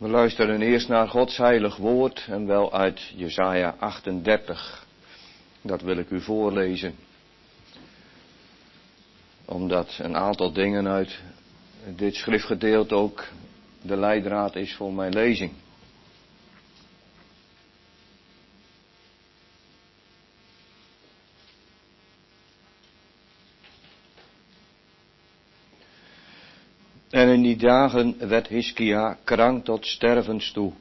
We luisteren eerst naar Gods heilig woord en wel uit Jesaja 38. Dat wil ik u voorlezen. Omdat een aantal dingen uit dit schriftgedeelte ook de leidraad is voor mijn lezing. En in die dagen werd Hiskia krank tot stervens toe.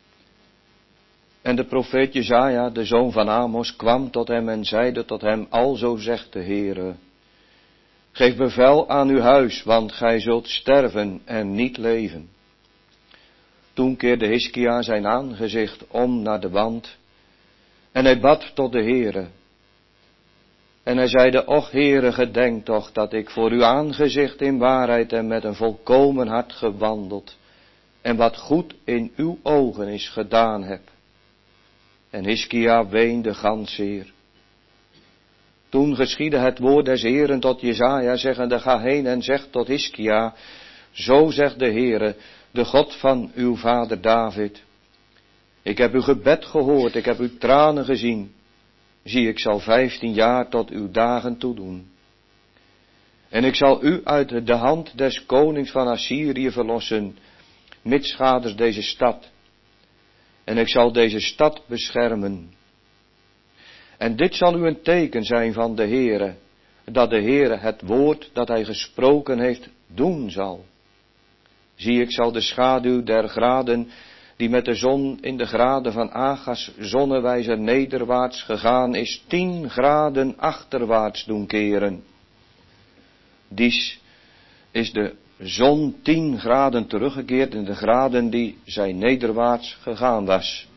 En de profeet Jesaja, de zoon van Amos, kwam tot hem en zeide tot hem, alzo zegt de Heere, geef bevel aan uw huis, want gij zult sterven en niet leven. Toen keerde Hiskia zijn aangezicht om naar de wand, en hij bad tot de Heere. En hij zeide, och Heere, gedenk toch dat ik voor uw aangezicht in waarheid en met een volkomen hart gewandeld, en wat goed in uw ogen is gedaan heb. En Hiskia weende ganzeer. Toen geschiedde het woord des Heeren tot Jesaja, zeggende, ga heen en zeg tot Hiskia, zo zegt de Heere, de God van uw vader David. Ik heb uw gebed gehoord, ik heb uw tranen gezien. Zie, ik zal 15 jaar tot uw dagen toedoen. En ik zal u uit de hand des konings van Assyrië verlossen, mitsgaders deze stad. En ik zal deze stad beschermen. En dit zal u een teken zijn van de Heere, dat de Heere het woord dat hij gesproken heeft doen zal. Zie, ik zal de schaduw der graden, die met de zon in de graden van Agas zonnewijze nederwaarts gegaan is, 10 graden achterwaarts doen keren. Dies is de zon 10 graden teruggekeerd in de graden die zij nederwaarts gegaan was.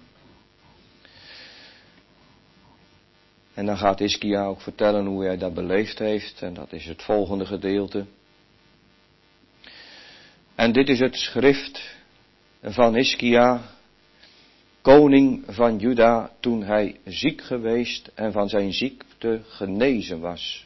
En dan gaat Hiskia ook vertellen hoe hij dat beleefd heeft, en dat is het volgende gedeelte. En dit is het schrift van Hiskia, koning van Juda, toen hij ziek geweest en van zijn ziekte genezen was.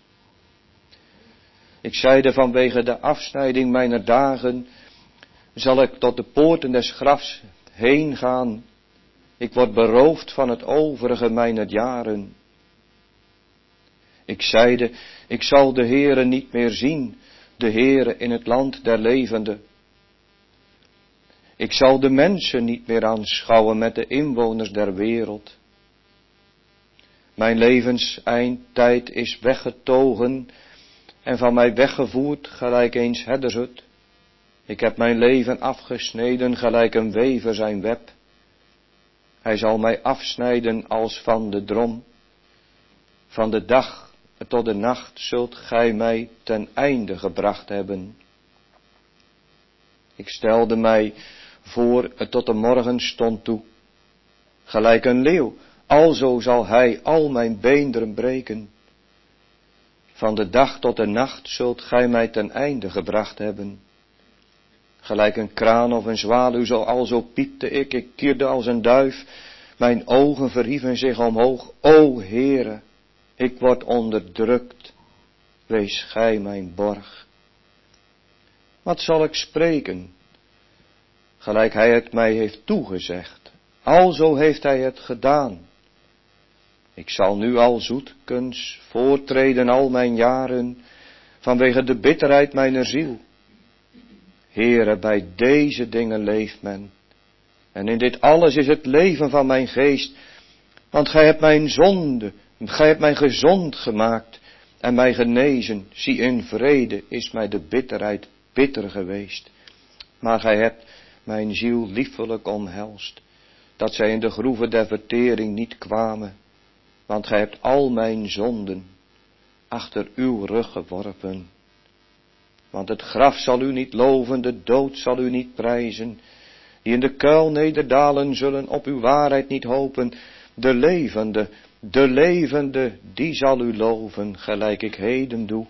Ik zeide, vanwege de afsnijding mijner dagen zal ik tot de poorten des grafs heen gaan. Ik word beroofd van het overige mijner jaren. Ik zeide, ik zal de Heere niet meer zien, de Heere in het land der levenden. Ik zal de mensen niet meer aanschouwen met de inwoners der wereld. Mijn levenseindtijd is weggetogen en van mij weggevoerd gelijk eens herdershut. Ik heb mijn leven afgesneden gelijk een wever zijn web. Hij zal mij afsnijden als van de drom. Van de dag tot de nacht zult gij mij ten einde gebracht hebben. Ik stelde mij voor het tot de morgenstond toe. Gelijk een leeuw, alzo zal hij al mijn beenderen breken. Van de dag tot de nacht zult gij mij ten einde gebracht hebben. Gelijk een kraan of een zwaluw, zo alzo piepte ik kierde als een duif. Mijn ogen verhieven zich omhoog, o Heere, ik word onderdrukt. Wees gij mijn borg. Wat zal ik spreken? Gelijk hij het mij heeft toegezegd. Alzo heeft hij het gedaan. Ik zal nu al zoetkens voortreden al mijn jaren, vanwege de bitterheid mijner ziel. Heere, bij deze dingen leeft men. En in dit alles is het leven van mijn geest. Want gij hebt mijn zonde, gij hebt mij gezond gemaakt en mij genezen. Zie, in vrede is mij de bitterheid bitter geweest. Maar gij hebt mijn ziel liefelijk omhelst, dat zij in de groeven der vertering niet kwamen. Want gij hebt al mijn zonden achter uw rug geworpen. Want het graf zal u niet loven, de dood zal u niet prijzen. Die in de kuil nederdalen zullen op uw waarheid niet hopen. De levende, die zal u loven, gelijk ik heden doe.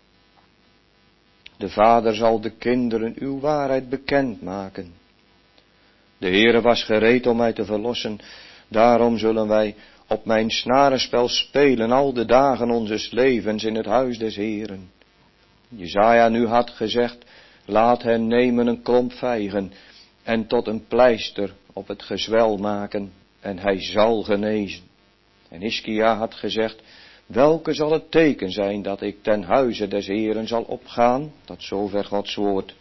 De Vader zal de kinderen uw waarheid bekend maken. De Heere was gereed om mij te verlossen, daarom zullen wij op mijn snarenspel spelen al de dagen onzes levens in het huis des Heeren. Jesaja nu had gezegd, laat hen nemen een klomp vijgen en tot een pleister op het gezwel maken en hij zal genezen. En Hiskia had gezegd, welke zal het teken zijn dat ik ten huize des Heeren zal opgaan? Tot zover Gods woord.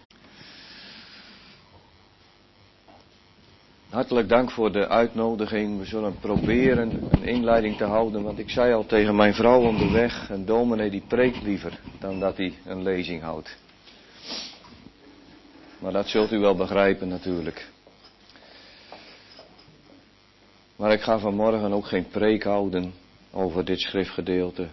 Hartelijk dank voor de uitnodiging. We zullen proberen een inleiding te houden, want ik zei al tegen mijn vrouw onderweg, een dominee die preekt liever dan dat hij een lezing houdt. Maar dat zult u wel begrijpen natuurlijk. Maar ik ga vanmorgen ook geen preek houden over dit schriftgedeelte.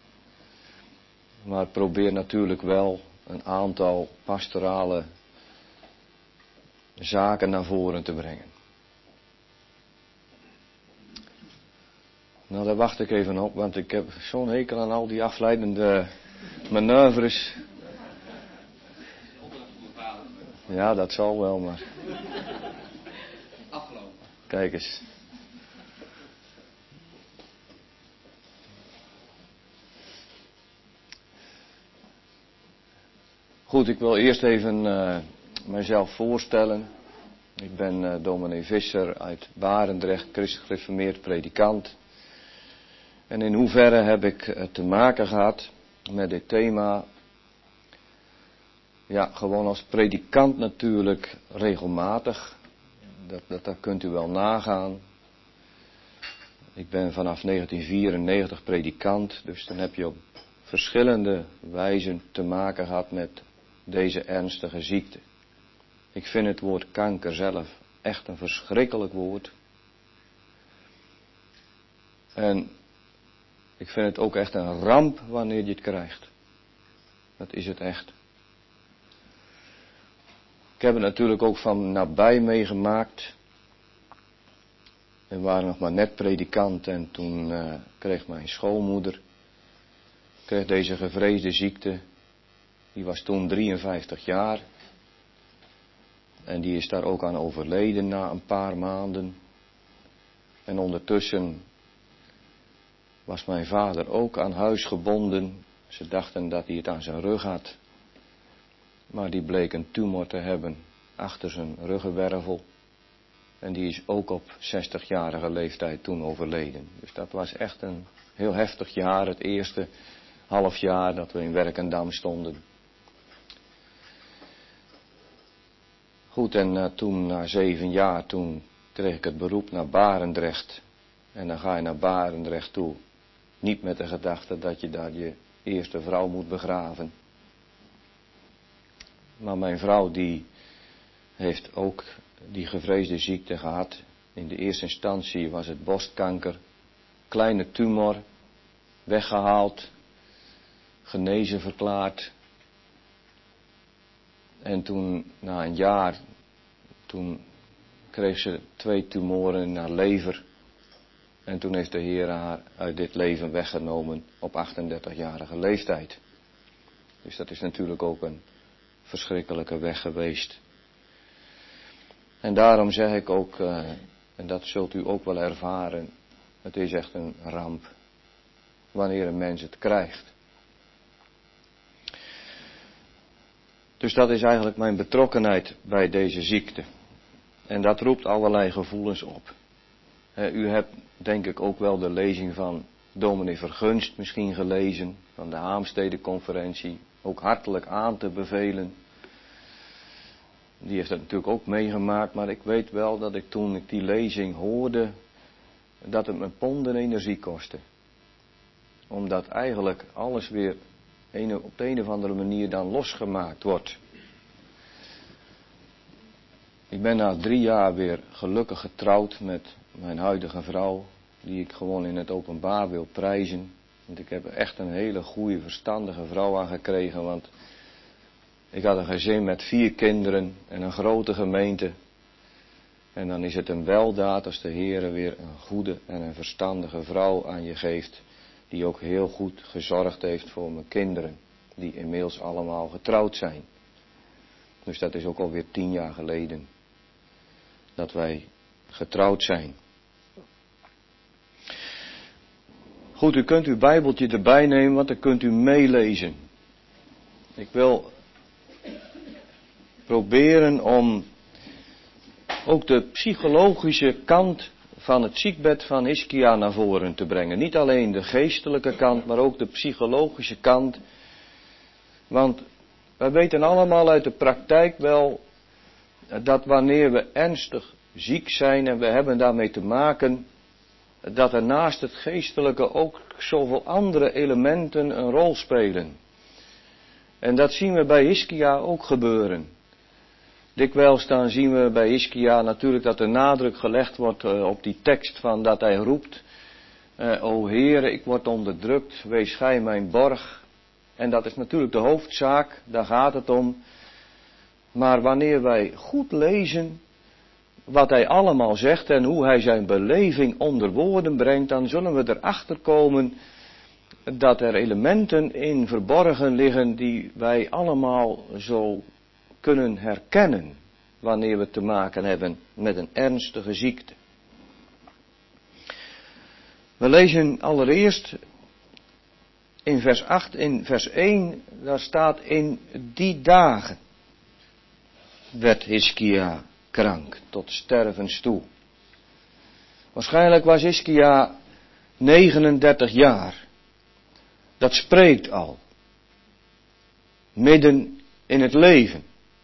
Maar probeer natuurlijk wel een aantal pastorale zaken naar voren te brengen. Nou, daar wacht ik even op, want ik heb zo'n hekel aan al die afleidende manoeuvres. Ja, dat zal wel, maar... Afgelopen. Kijk eens. Goed, ik wil eerst even mijzelf voorstellen. Ik ben dominee Visser uit Barendrecht, christelijk gereformeerd predikant. En in hoeverre heb ik te maken gehad met dit thema? Ja, gewoon als predikant natuurlijk regelmatig. Dat kunt u wel nagaan. Ik ben vanaf 1994 predikant, dus dan heb je op verschillende wijzen te maken gehad met deze ernstige ziekte. Ik vind het woord kanker zelf echt een verschrikkelijk woord. En ik vind het ook echt een ramp wanneer je het krijgt. Dat is het echt. Ik heb het natuurlijk ook van nabij meegemaakt. We waren nog maar net predikant en toen kreeg mijn schoonmoeder deze gevreesde ziekte. Die was toen 53 jaar. En die is daar ook aan overleden na een paar maanden. En ondertussen was mijn vader ook aan huis gebonden. Ze dachten dat hij het aan zijn rug had. Maar die bleek een tumor te hebben achter zijn ruggenwervel. En die is ook op 60-jarige leeftijd toen overleden. Dus dat was echt een heel heftig jaar. Het eerste half jaar dat we in Werkendam stonden. Goed, en toen na 7 jaar, toen kreeg ik het beroep naar Barendrecht. En dan ga je naar Barendrecht toe. Niet met de gedachte dat je daar je eerste vrouw moet begraven. Maar mijn vrouw die heeft ook die gevreesde ziekte gehad. In de eerste instantie was het borstkanker. Kleine tumor. Weggehaald. Genezen verklaard. En toen, na een jaar, toen kreeg ze 2 tumoren in haar lever. En toen heeft de Heer haar uit dit leven weggenomen op 38-jarige leeftijd. Dus dat is natuurlijk ook een verschrikkelijke weg geweest. En daarom zeg ik ook, en dat zult u ook wel ervaren, het is echt een ramp wanneer een mens het krijgt. Dus dat is eigenlijk mijn betrokkenheid bij deze ziekte. En dat roept allerlei gevoelens op. U hebt denk ik ook wel de lezing van dominee Vergunst misschien gelezen, van de Haemstede-conferentie, ook hartelijk aan te bevelen. Die heeft dat natuurlijk ook meegemaakt, maar ik weet wel dat ik toen ik die lezing hoorde, dat het me ponden energie kostte. Omdat eigenlijk alles weer op de een of andere manier dan losgemaakt wordt. Ik ben na 3 jaar weer gelukkig getrouwd met mijn huidige vrouw, die ik gewoon in het openbaar wil prijzen. Want ik heb er echt een hele goede, verstandige vrouw aan gekregen, want ik had een gezin met 4 kinderen en een grote gemeente. En dan is het een weldaad als de Heer weer een goede en een verstandige vrouw aan je geeft, die ook heel goed gezorgd heeft voor mijn kinderen, die inmiddels allemaal getrouwd zijn. Dus dat is ook alweer 10 jaar geleden dat wij getrouwd zijn. Goed, u kunt uw Bijbeltje erbij nemen, want dan kunt u meelezen. Ik wil proberen om ook de psychologische kant van het ziekbed van Hiskia naar voren te brengen. Niet alleen de geestelijke kant, maar ook de psychologische kant. Want wij weten allemaal uit de praktijk wel dat wanneer we ernstig ziek zijn en we hebben daarmee te maken, dat er naast het geestelijke ook zoveel andere elementen een rol spelen. En dat zien we bij Hiskia ook gebeuren. Dikwijls dan zien we bij Hiskia natuurlijk dat de nadruk gelegd wordt op die tekst van dat hij roept, o Heere, ik word onderdrukt, wees gij mijn borg. En dat is natuurlijk de hoofdzaak, daar gaat het om. Maar wanneer wij goed lezen wat hij allemaal zegt en hoe hij zijn beleving onder woorden brengt, dan zullen we erachter komen dat er elementen in verborgen liggen die wij allemaal zo kunnen herkennen wanneer we te maken hebben met een ernstige ziekte. We lezen allereerst in vers 8, in vers 1, daar staat in die dagen werd Hiskia krank tot stervens toe. Waarschijnlijk was Hiskia 39 jaar. Dat spreekt al. Midden in het leven.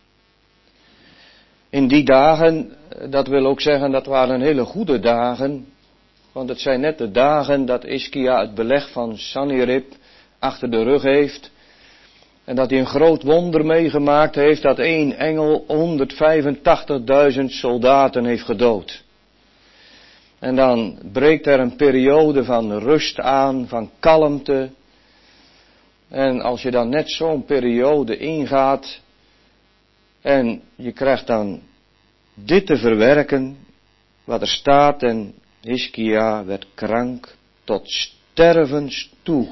In die dagen, dat wil ook zeggen, dat waren hele goede dagen. Want het zijn net de dagen dat Hiskia het beleg van Sanherib achter de rug heeft. En dat hij een groot wonder meegemaakt heeft dat één engel 185.000 soldaten heeft gedood. En dan breekt er een periode van rust aan, van kalmte. En als je dan net zo'n periode ingaat en je krijgt dan dit te verwerken, wat er staat, en Hiskia werd krank tot stervens toe.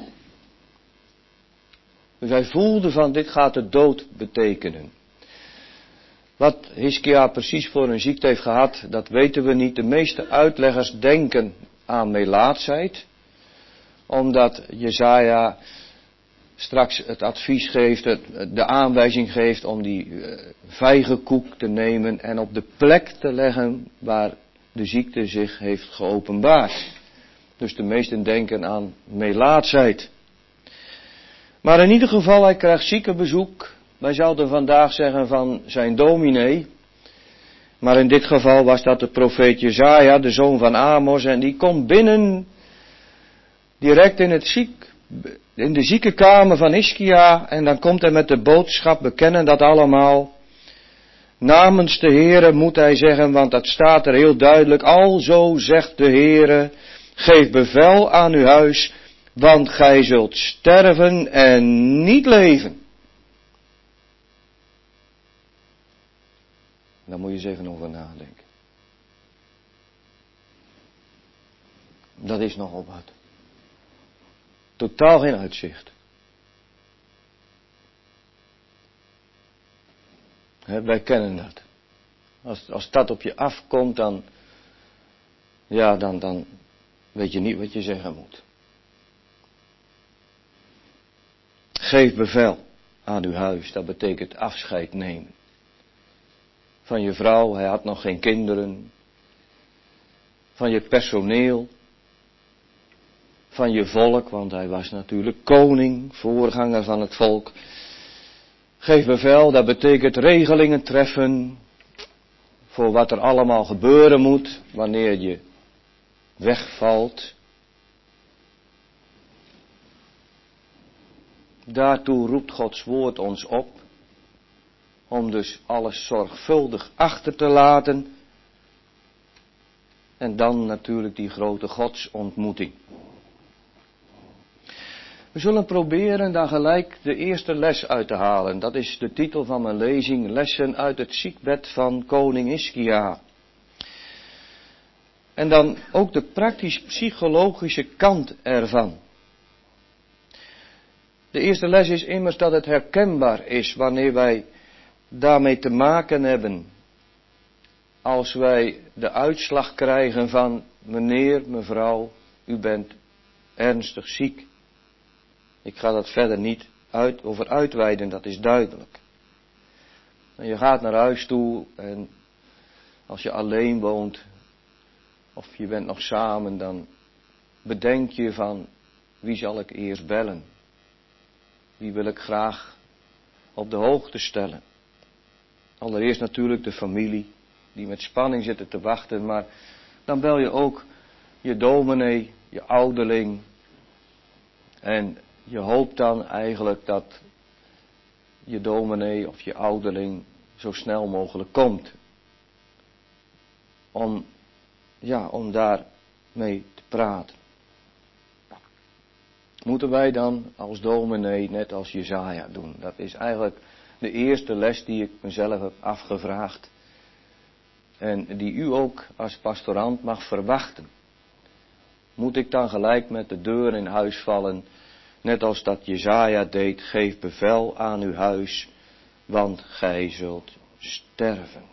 Dus hij voelde van dit gaat de dood betekenen. Wat Hiskia precies voor een ziekte heeft gehad, dat weten we niet. De meeste uitleggers denken aan melaatsheid, omdat Jesaja straks het advies geeft, de aanwijzing geeft om die vijgenkoek te nemen en op de plek te leggen waar de ziekte zich heeft geopenbaard. Dus de meesten denken aan melaatsheid. Maar in ieder geval, hij krijgt ziekenbezoek. Wij zouden vandaag zeggen van zijn dominee. Maar in dit geval was dat de profeet Jesaja, de zoon van Amos. En die komt binnen, direct in de ziekenkamer van Hiskia. En dan komt hij met de boodschap, we kennen dat allemaal. Namens de Heere moet hij zeggen, want dat staat er heel duidelijk. Alzo zegt de Heere, geef bevel aan uw huis, want gij zult sterven en niet leven. Daar moet je eens even over nadenken. Dat is nogal wat. Totaal geen uitzicht. Wij kennen dat. Als dat op je afkomt, dan weet je niet wat je zeggen moet. Geef bevel aan uw huis, dat betekent afscheid nemen. Van je vrouw, hij had nog geen kinderen. Van je personeel. Van je volk, want hij was natuurlijk koning, voorganger van het volk. Geef bevel, dat betekent regelingen treffen voor wat er allemaal gebeuren moet wanneer je wegvalt. Daartoe roept Gods woord ons op, om dus alles zorgvuldig achter te laten. En dan natuurlijk die grote godsontmoeting. We zullen proberen daar gelijk de eerste les uit te halen. Dat is de titel van mijn lezing, lessen uit het ziekbed van koning Hiskia. En dan ook de praktisch-psychologische kant ervan. De eerste les is immers dat het herkenbaar is wanneer wij daarmee te maken hebben. Als wij de uitslag krijgen van meneer, mevrouw, u bent ernstig ziek. Ik ga dat verder niet over uitweiden, dat is duidelijk. En je gaat naar huis toe en als je alleen woont, of je bent nog samen, dan bedenk je van, wie zal ik eerst bellen? Wie wil ik graag op de hoogte stellen? Allereerst natuurlijk de familie, die met spanning zitten te wachten, maar dan bel je ook je dominee, je ouderling. En je hoopt dan eigenlijk dat je dominee of je ouderling zo snel mogelijk komt. Om daar mee te praten. Moeten wij dan als dominee net als Jesaja doen? Dat is eigenlijk de eerste les die ik mezelf heb afgevraagd. En die u ook als pastorant mag verwachten. Moet ik dan gelijk met de deur in huis vallen, net als dat Jesaja deed, geef bevel aan uw huis, want gij zult sterven.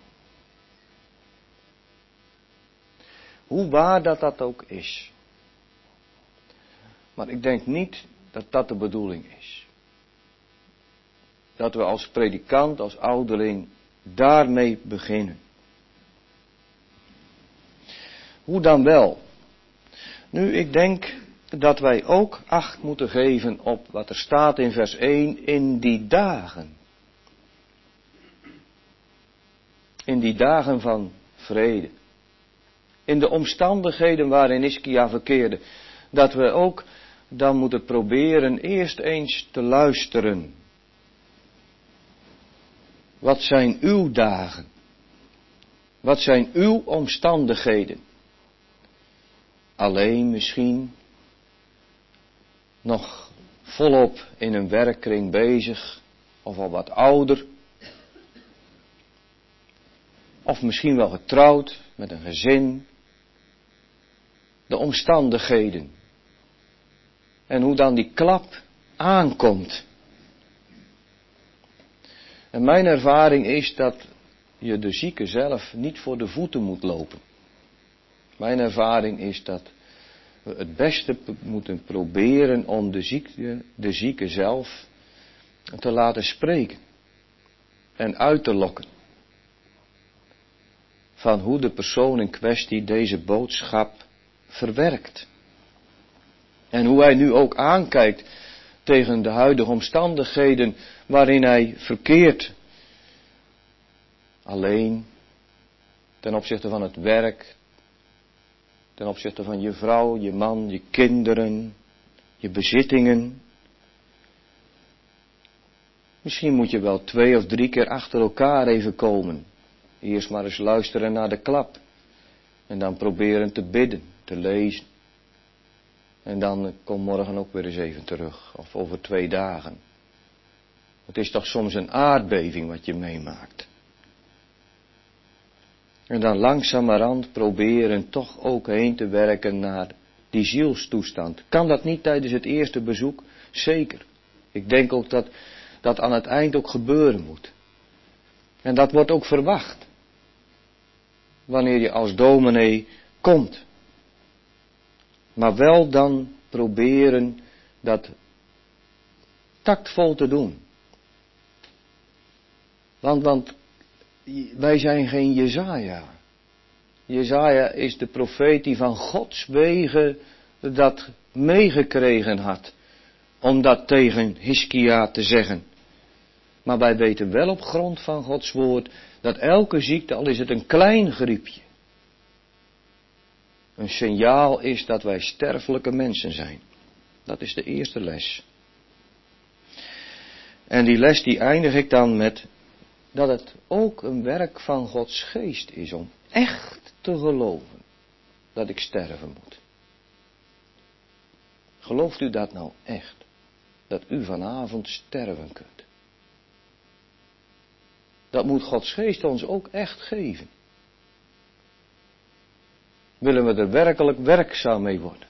Hoe waar dat ook is. Maar ik denk niet dat dat de bedoeling is. Dat we als predikant, als ouderling, daarmee beginnen. Hoe dan wel? Nu, ik denk dat wij ook acht moeten geven op wat er staat in vers 1, in die dagen. In die dagen van vrede. In de omstandigheden waarin Hiskia verkeerde. Dat we ook dan moeten proberen eerst eens te luisteren. Wat zijn uw dagen? Wat zijn uw omstandigheden? Alleen misschien nog volop in een werkkring bezig, of al wat ouder. Of misschien wel getrouwd met een gezin. De omstandigheden. En hoe dan die klap aankomt. En mijn ervaring is dat je de zieke zelf niet voor de voeten moet lopen. Mijn ervaring is dat we het beste moeten proberen om de zieke zelf te laten spreken. En uit te lokken. Van hoe de persoon in kwestie deze boodschap verwerkt. En hoe hij nu ook aankijkt tegen de huidige omstandigheden waarin hij verkeert. Alleen ten opzichte van het werk, ten opzichte van je vrouw, je man, je kinderen, je bezittingen. Misschien moet je wel 2 of 3 keer achter elkaar even komen. Eerst maar eens luisteren naar de klap. En dan proberen te bidden, te lezen. En dan kom morgen ook weer eens even terug. Of over 2 dagen. Het is toch soms een aardbeving wat je meemaakt. En dan langzamerhand proberen toch ook heen te werken naar die zielstoestand. Kan dat niet tijdens het eerste bezoek? Zeker. Ik denk ook dat dat aan het eind ook gebeuren moet. En dat wordt ook verwacht. Wanneer je als dominee komt. Maar wel dan proberen dat tactvol te doen. Want wij zijn geen Jesaja. Jesaja is de profeet die van Gods wegen dat meegekregen had. Om dat tegen Hiskia te zeggen. Maar wij weten wel op grond van Gods woord dat elke ziekte, al is het een klein griepje, een signaal is dat wij sterfelijke mensen zijn. Dat is de eerste les. En die les die eindig ik dan met dat het ook een werk van Gods geest is om echt te geloven dat ik sterven moet. Gelooft u dat nou echt? Dat u vanavond sterven kunt? Dat moet Gods geest ons ook echt geven. Willen we er werkelijk werkzaam mee worden?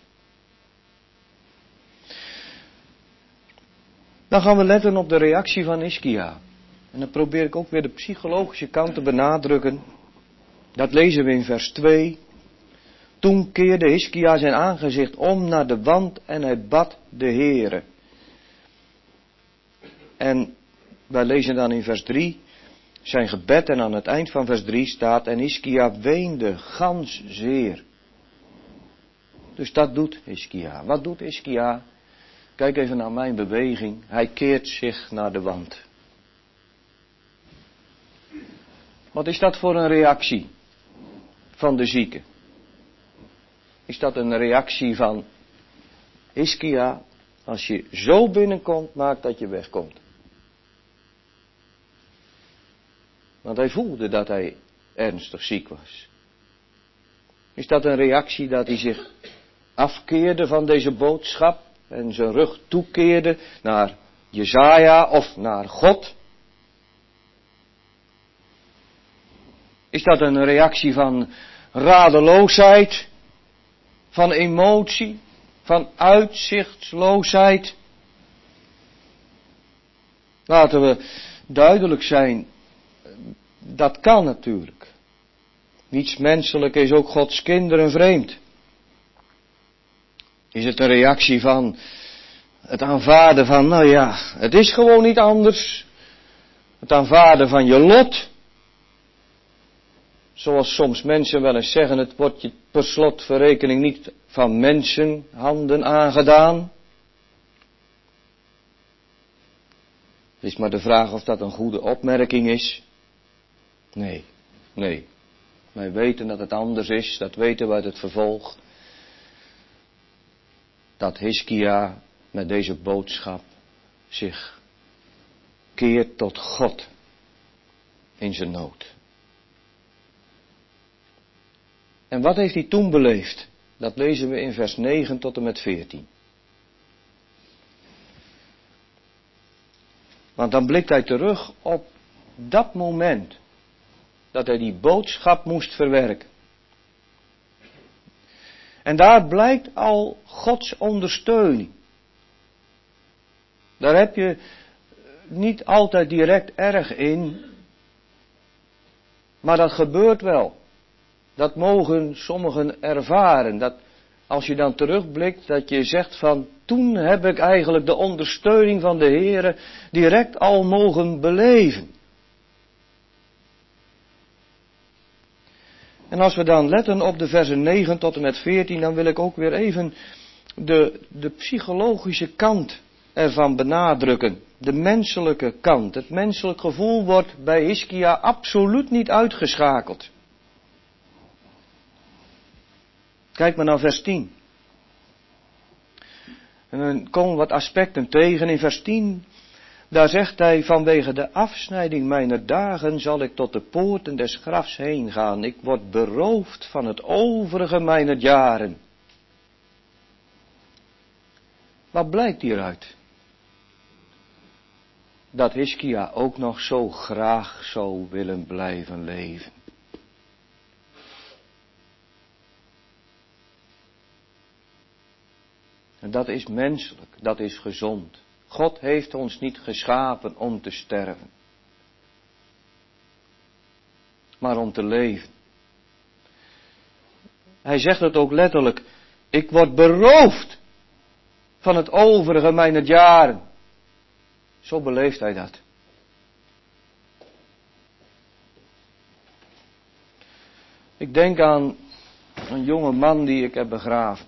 Dan gaan we letten op de reactie van Hiskia. En dan probeer ik ook weer de psychologische kant te benadrukken. Dat lezen we in vers 2. Toen keerde Hiskia zijn aangezicht om naar de wand en hij bad de Heere. En wij lezen dan in vers 3. zijn gebed en aan het eind van vers 3 staat, en Hiskia weende gans zeer. Dus dat doet Hiskia. Wat doet Hiskia? Kijk even naar mijn beweging. Hij keert zich naar de wand. Wat is dat voor een reactie van de zieke? Is dat een reactie van Hiskia? Als je zo binnenkomt, maakt dat je wegkomt. Want hij voelde dat hij ernstig ziek was. Is dat een reactie dat hij zich afkeerde van deze boodschap en zijn rug toekeerde naar Jesaja of naar God? Is dat een reactie van radeloosheid, van emotie, van uitzichtsloosheid? Laten we duidelijk zijn, dat kan natuurlijk. Niets menselijk is ook Gods kinderen vreemd. Is het een reactie van het aanvaarden van, nou ja, het is gewoon niet anders. Het aanvaarden van je lot. Zoals soms mensen wel eens zeggen, het wordt je per slotverrekening niet van mensenhanden aangedaan. Het is maar de vraag of dat een goede opmerking is. Nee. Wij weten dat het anders is, dat weten we uit het vervolg. Dat Hiskia met deze boodschap zich keert tot God in zijn nood. En wat heeft hij toen beleefd? Dat lezen we in vers 9 tot en met 14. Want dan blikt hij terug op dat moment dat hij die boodschap moest verwerken. En daar blijkt al Gods ondersteuning. Daar heb je niet altijd direct erg in, maar dat gebeurt wel. Dat mogen sommigen ervaren. Dat als je dan terugblikt, dat je zegt van, toen heb ik eigenlijk de ondersteuning van de Heere direct al mogen beleven. En als we dan letten op de versen 9 tot en met 14, dan wil ik ook weer even de psychologische kant ervan benadrukken. De menselijke kant. Het menselijk gevoel wordt bij Hiskia absoluut niet uitgeschakeld. Kijk maar naar vers 10. En dan komen wat aspecten tegen. In vers 10, daar zegt hij, vanwege de afsnijding mijner dagen zal ik tot de poorten des grafs heen gaan. Ik word beroofd van het overige mijner jaren. Wat blijkt hieruit? Dat Hiskia ook nog zo graag zou willen blijven leven. En dat is menselijk, dat is gezond. God heeft ons niet geschapen om te sterven, maar om te leven. Hij zegt het ook letterlijk, ik word beroofd van het overige mijner jaren. Zo beleeft hij dat. Ik denk aan een jonge man die ik heb begraven.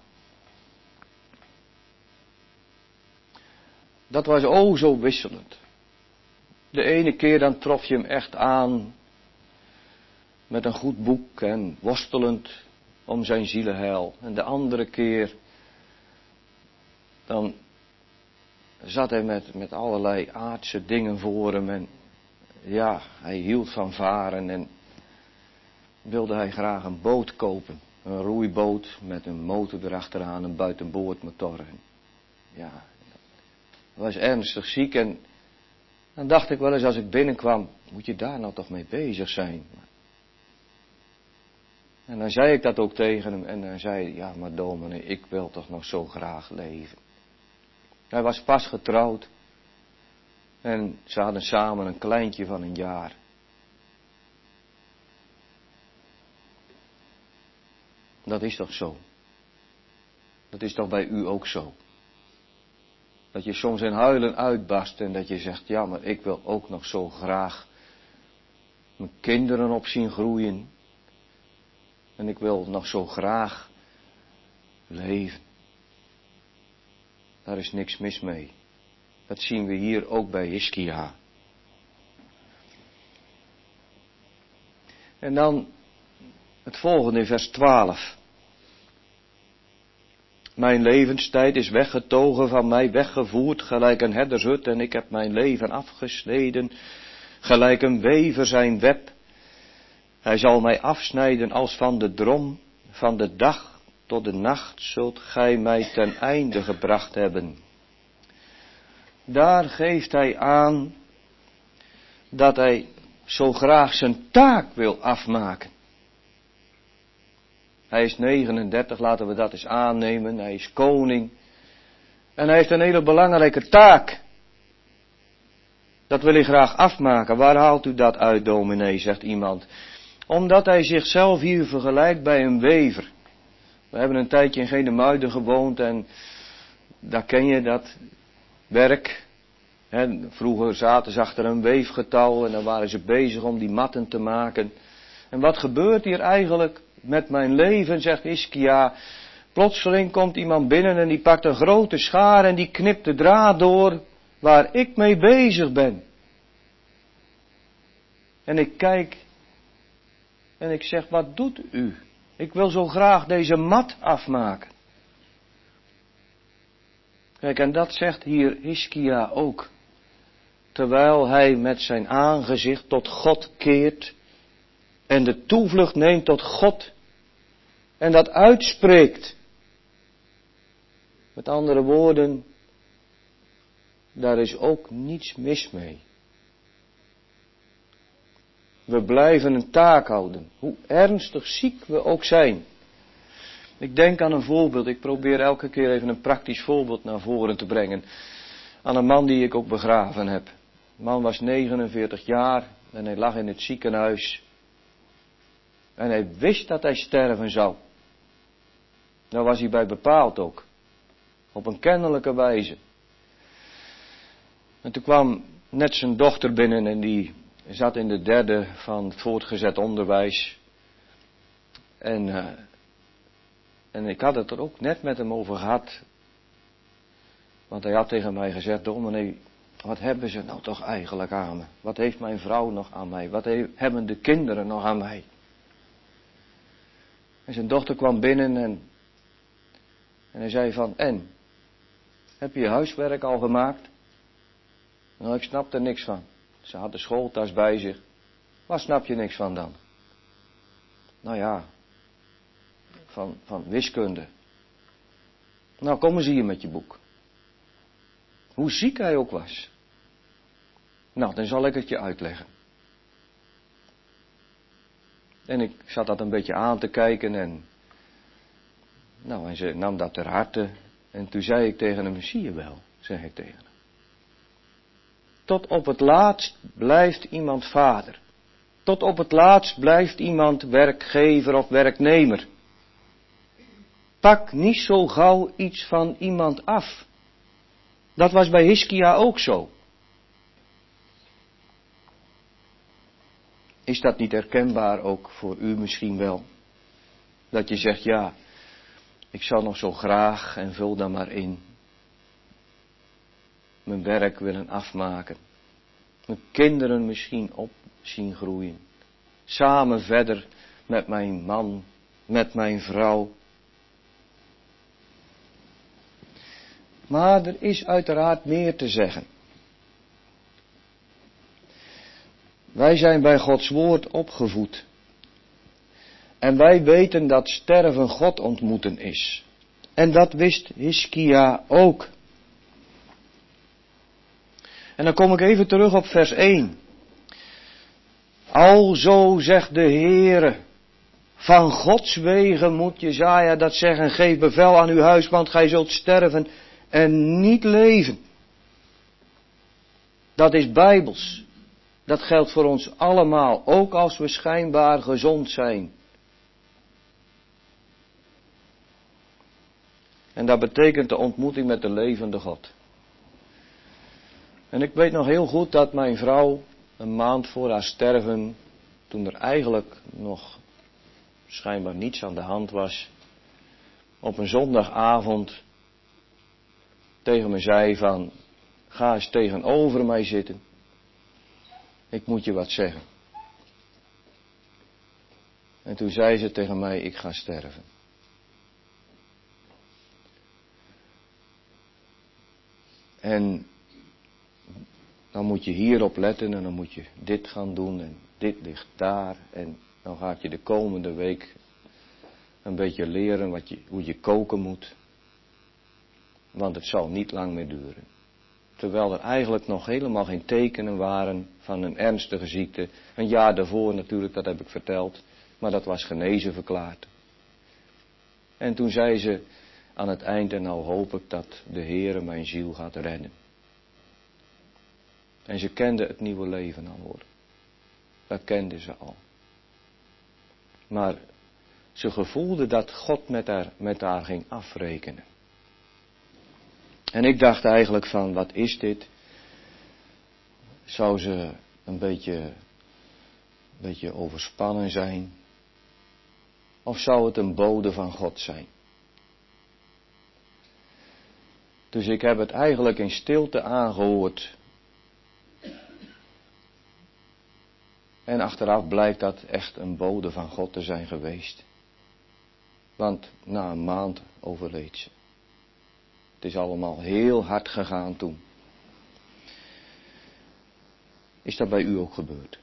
Dat was zo wisselend. De ene keer dan trof je hem echt aan met een goed boek en worstelend om zijn zielenheil. En de andere keer dan zat hij met allerlei aardse dingen voor hem. En ja, hij hield van varen en wilde hij graag een boot kopen. Een roeiboot met een motor erachteraan, een buitenboordmotor. Ja, hij was ernstig ziek en dan dacht ik wel eens als ik binnenkwam, moet je daar nou toch mee bezig zijn? En dan zei ik dat ook tegen hem en dan zei hij, ja maar dominee, ik wil toch nog zo graag leven. Hij was pas getrouwd en ze hadden samen een kleintje van een jaar. Dat is toch zo? Dat is toch bij u ook zo? Dat je soms in huilen uitbarst en dat je zegt, ja maar ik wil ook nog zo graag Mijn kinderen op zien groeien. En ik wil nog zo graag leven. Daar is niks mis mee. Dat zien we hier ook bij Hiskia. En dan het volgende in vers 12. Mijn levenstijd is weggetogen van mij, weggevoerd, gelijk een herdershut, en ik heb mijn leven afgesneden, gelijk een wever zijn web. Hij zal mij afsnijden als van de drom, van de dag tot de nacht zult gij mij ten einde gebracht hebben. Daar geeft hij aan dat hij zo graag zijn taak wil afmaken. Hij is 39, laten we dat eens aannemen. Hij is koning. En hij heeft een hele belangrijke taak. Dat wil hij graag afmaken. Waar haalt u dat uit, dominee, zegt iemand. Omdat hij zichzelf hier vergelijkt bij een wever. We hebben een tijdje in Genemuiden gewoond en daar ken je dat werk. Vroeger zaten ze achter een weefgetouw en dan waren ze bezig om die matten te maken. En wat gebeurt hier eigenlijk met mijn leven, zegt Hiskia. Plotseling komt iemand binnen en die pakt een grote schaar en die knipt de draad door waar ik mee bezig ben. En ik kijk en ik zeg, wat doet u? Ik wil zo graag deze mat afmaken. Kijk, en dat zegt hier Hiskia ook. Terwijl hij met zijn aangezicht tot God keert en de toevlucht neemt tot God en dat uitspreekt. Met andere woorden, daar is ook niets mis mee. We blijven een taak houden, hoe ernstig ziek we ook zijn. Ik denk aan een voorbeeld, ik probeer elke keer even een praktisch voorbeeld naar voren te brengen. Aan een man die ik ook begraven heb. De man was 49 jaar en hij lag in het ziekenhuis. En hij wist dat hij sterven zou. Daar was hij bij bepaald ook. Op een kennelijke wijze. En toen kwam net zijn dochter binnen en die zat in de derde van het voortgezet onderwijs. En ik had het er ook net met hem over gehad. Want hij had tegen mij gezegd, dominee, wat hebben ze nou toch eigenlijk aan me? Wat heeft mijn vrouw nog aan mij? Wat hebben de kinderen nog aan mij? En zijn dochter kwam binnen en hij zei van, en? Heb je je huiswerk al gemaakt? Nou, ik snap er niks van. Ze had de schooltas bij zich. Waar snap je niks van dan? Nou ja, van wiskunde. Nou, kom eens hier met je boek. Hoe ziek hij ook was. Nou, dan zal ik het je uitleggen. En ik zat dat een beetje aan te kijken en ze nam dat ter harte. En toen zei ik tegen hem, zie je wel, zeg ik tegen hem. Tot op het laatst blijft iemand vader. Tot op het laatst blijft iemand werkgever of werknemer. Pak niet zo gauw iets van iemand af. Dat was bij Hiskia ook zo. Is dat niet herkenbaar ook voor u misschien wel? Dat je zegt, ja, ik zou nog zo graag, en vul dan maar in, mijn werk willen afmaken. Mijn kinderen misschien op zien groeien. Samen verder met mijn man, met mijn vrouw. Maar er is uiteraard meer te zeggen. Wij zijn bij Gods woord opgevoed. En wij weten dat sterven God ontmoeten is. En dat wist Hiskia ook. En dan kom ik even terug op vers 1. Alzo zegt de Heere, van Gods wegen moet Jesaja dat zeggen, geef bevel aan uw huis, want gij zult sterven en niet leven. Dat is bijbels. Dat geldt voor ons allemaal, ook als we schijnbaar gezond zijn. En dat betekent de ontmoeting met de levende God. En ik weet nog heel goed dat mijn vrouw een maand voor haar sterven toen er eigenlijk nog schijnbaar niets aan de hand was, op een zondagavond tegen me zei van, ga eens tegenover mij zitten. Ik moet je wat zeggen. En toen zei ze tegen mij, ik ga sterven. En dan moet je hierop letten en dan moet je dit gaan doen en dit ligt daar. En dan gaat je de komende week een beetje leren hoe je koken moet. Want het zal niet lang meer duren. Terwijl er eigenlijk nog helemaal geen tekenen waren van een ernstige ziekte. Een jaar daarvoor natuurlijk, dat heb ik verteld. Maar dat was genezen verklaard. En toen zei ze aan het eind, en nou hoop ik dat de Heere mijn ziel gaat redden. En ze kende het nieuwe leven al hoor. Dat kende ze al. Maar ze gevoelde dat God met haar ging afrekenen. En ik dacht eigenlijk van, wat is dit? Zou ze een beetje overspannen zijn? Of zou het een bode van God zijn? Dus ik heb het eigenlijk in stilte aangehoord. En achteraf blijkt dat echt een bode van God te zijn geweest. Want na een maand overleed ze. Het is allemaal heel hard gegaan toen. Is dat bij u ook gebeurd?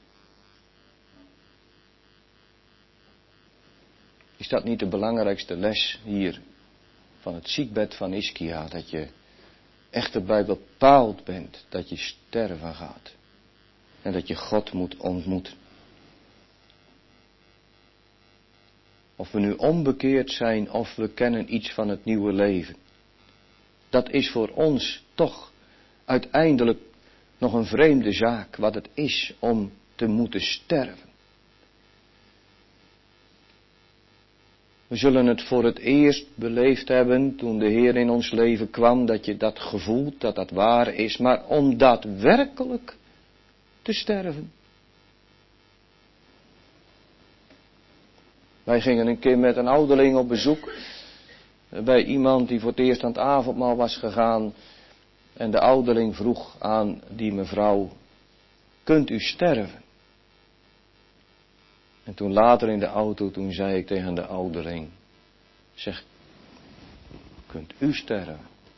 Is dat niet de belangrijkste les hier van het ziekbed van Ischia? Dat je echt erbij bepaald bent dat je sterven gaat. En dat je God moet ontmoeten. Of we nu onbekeerd zijn of we kennen iets van het nieuwe leven. Dat is voor ons toch uiteindelijk nog een vreemde zaak wat het is om te moeten sterven. We zullen het voor het eerst beleefd hebben toen de Heer in ons leven kwam, dat je dat gevoelt, dat dat waar is, maar om daadwerkelijk te sterven. Wij gingen een keer met een ouderling op bezoek bij iemand die voor het eerst aan het avondmaal was gegaan. En de ouderling vroeg aan die mevrouw, kunt u sterven? En toen later in de auto, toen zei ik tegen de ouderling, zeg, kunt u sterven?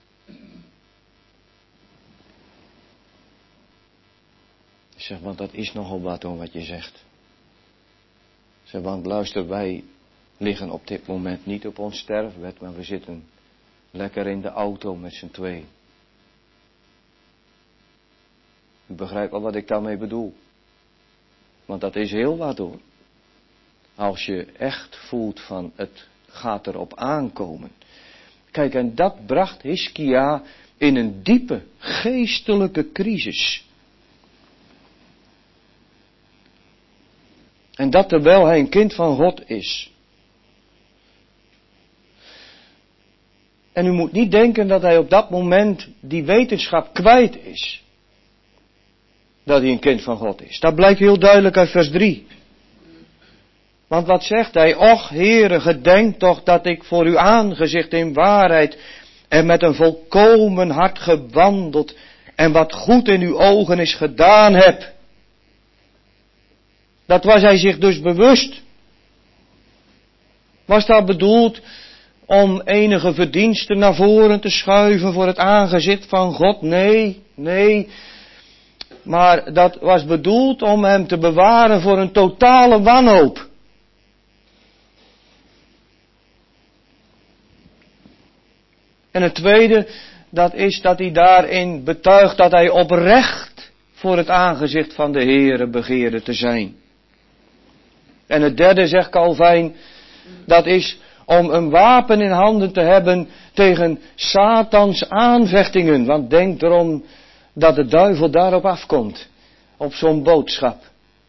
Ik zeg, want dat is nogal wat hoor wat je zegt. Ik zeg, want luister, wij liggen op dit moment niet op ons sterfbed, maar we zitten lekker in de auto met z'n tweeën. U begrijpt wel wat ik daarmee bedoel. Want dat is heel wat hoor. Als je echt voelt van het gaat erop aankomen. Kijk, en dat bracht Hiskia in een diepe geestelijke crisis. En dat terwijl hij een kind van God is. En u moet niet denken dat hij op dat moment die wetenschap kwijt is. Dat hij een kind van God is. Dat blijkt heel duidelijk uit vers 3. Want wat zegt hij? Och, Heere, gedenk toch dat ik voor uw aangezicht in waarheid en met een volkomen hart gewandeld en wat goed in uw ogen is gedaan heb. Dat was hij zich dus bewust. Was dat bedoeld om enige verdiensten naar voren te schuiven voor het aangezicht van God? Nee. Maar dat was bedoeld om hem te bewaren voor een totale wanhoop. En het tweede, dat is dat hij daarin betuigt dat hij oprecht voor het aangezicht van de Heere begeerde te zijn. En het derde, zegt Calvijn, dat is om een wapen in handen te hebben tegen Satans aanvechtingen. Want denk erom dat de duivel daarop afkomt, op zo'n boodschap.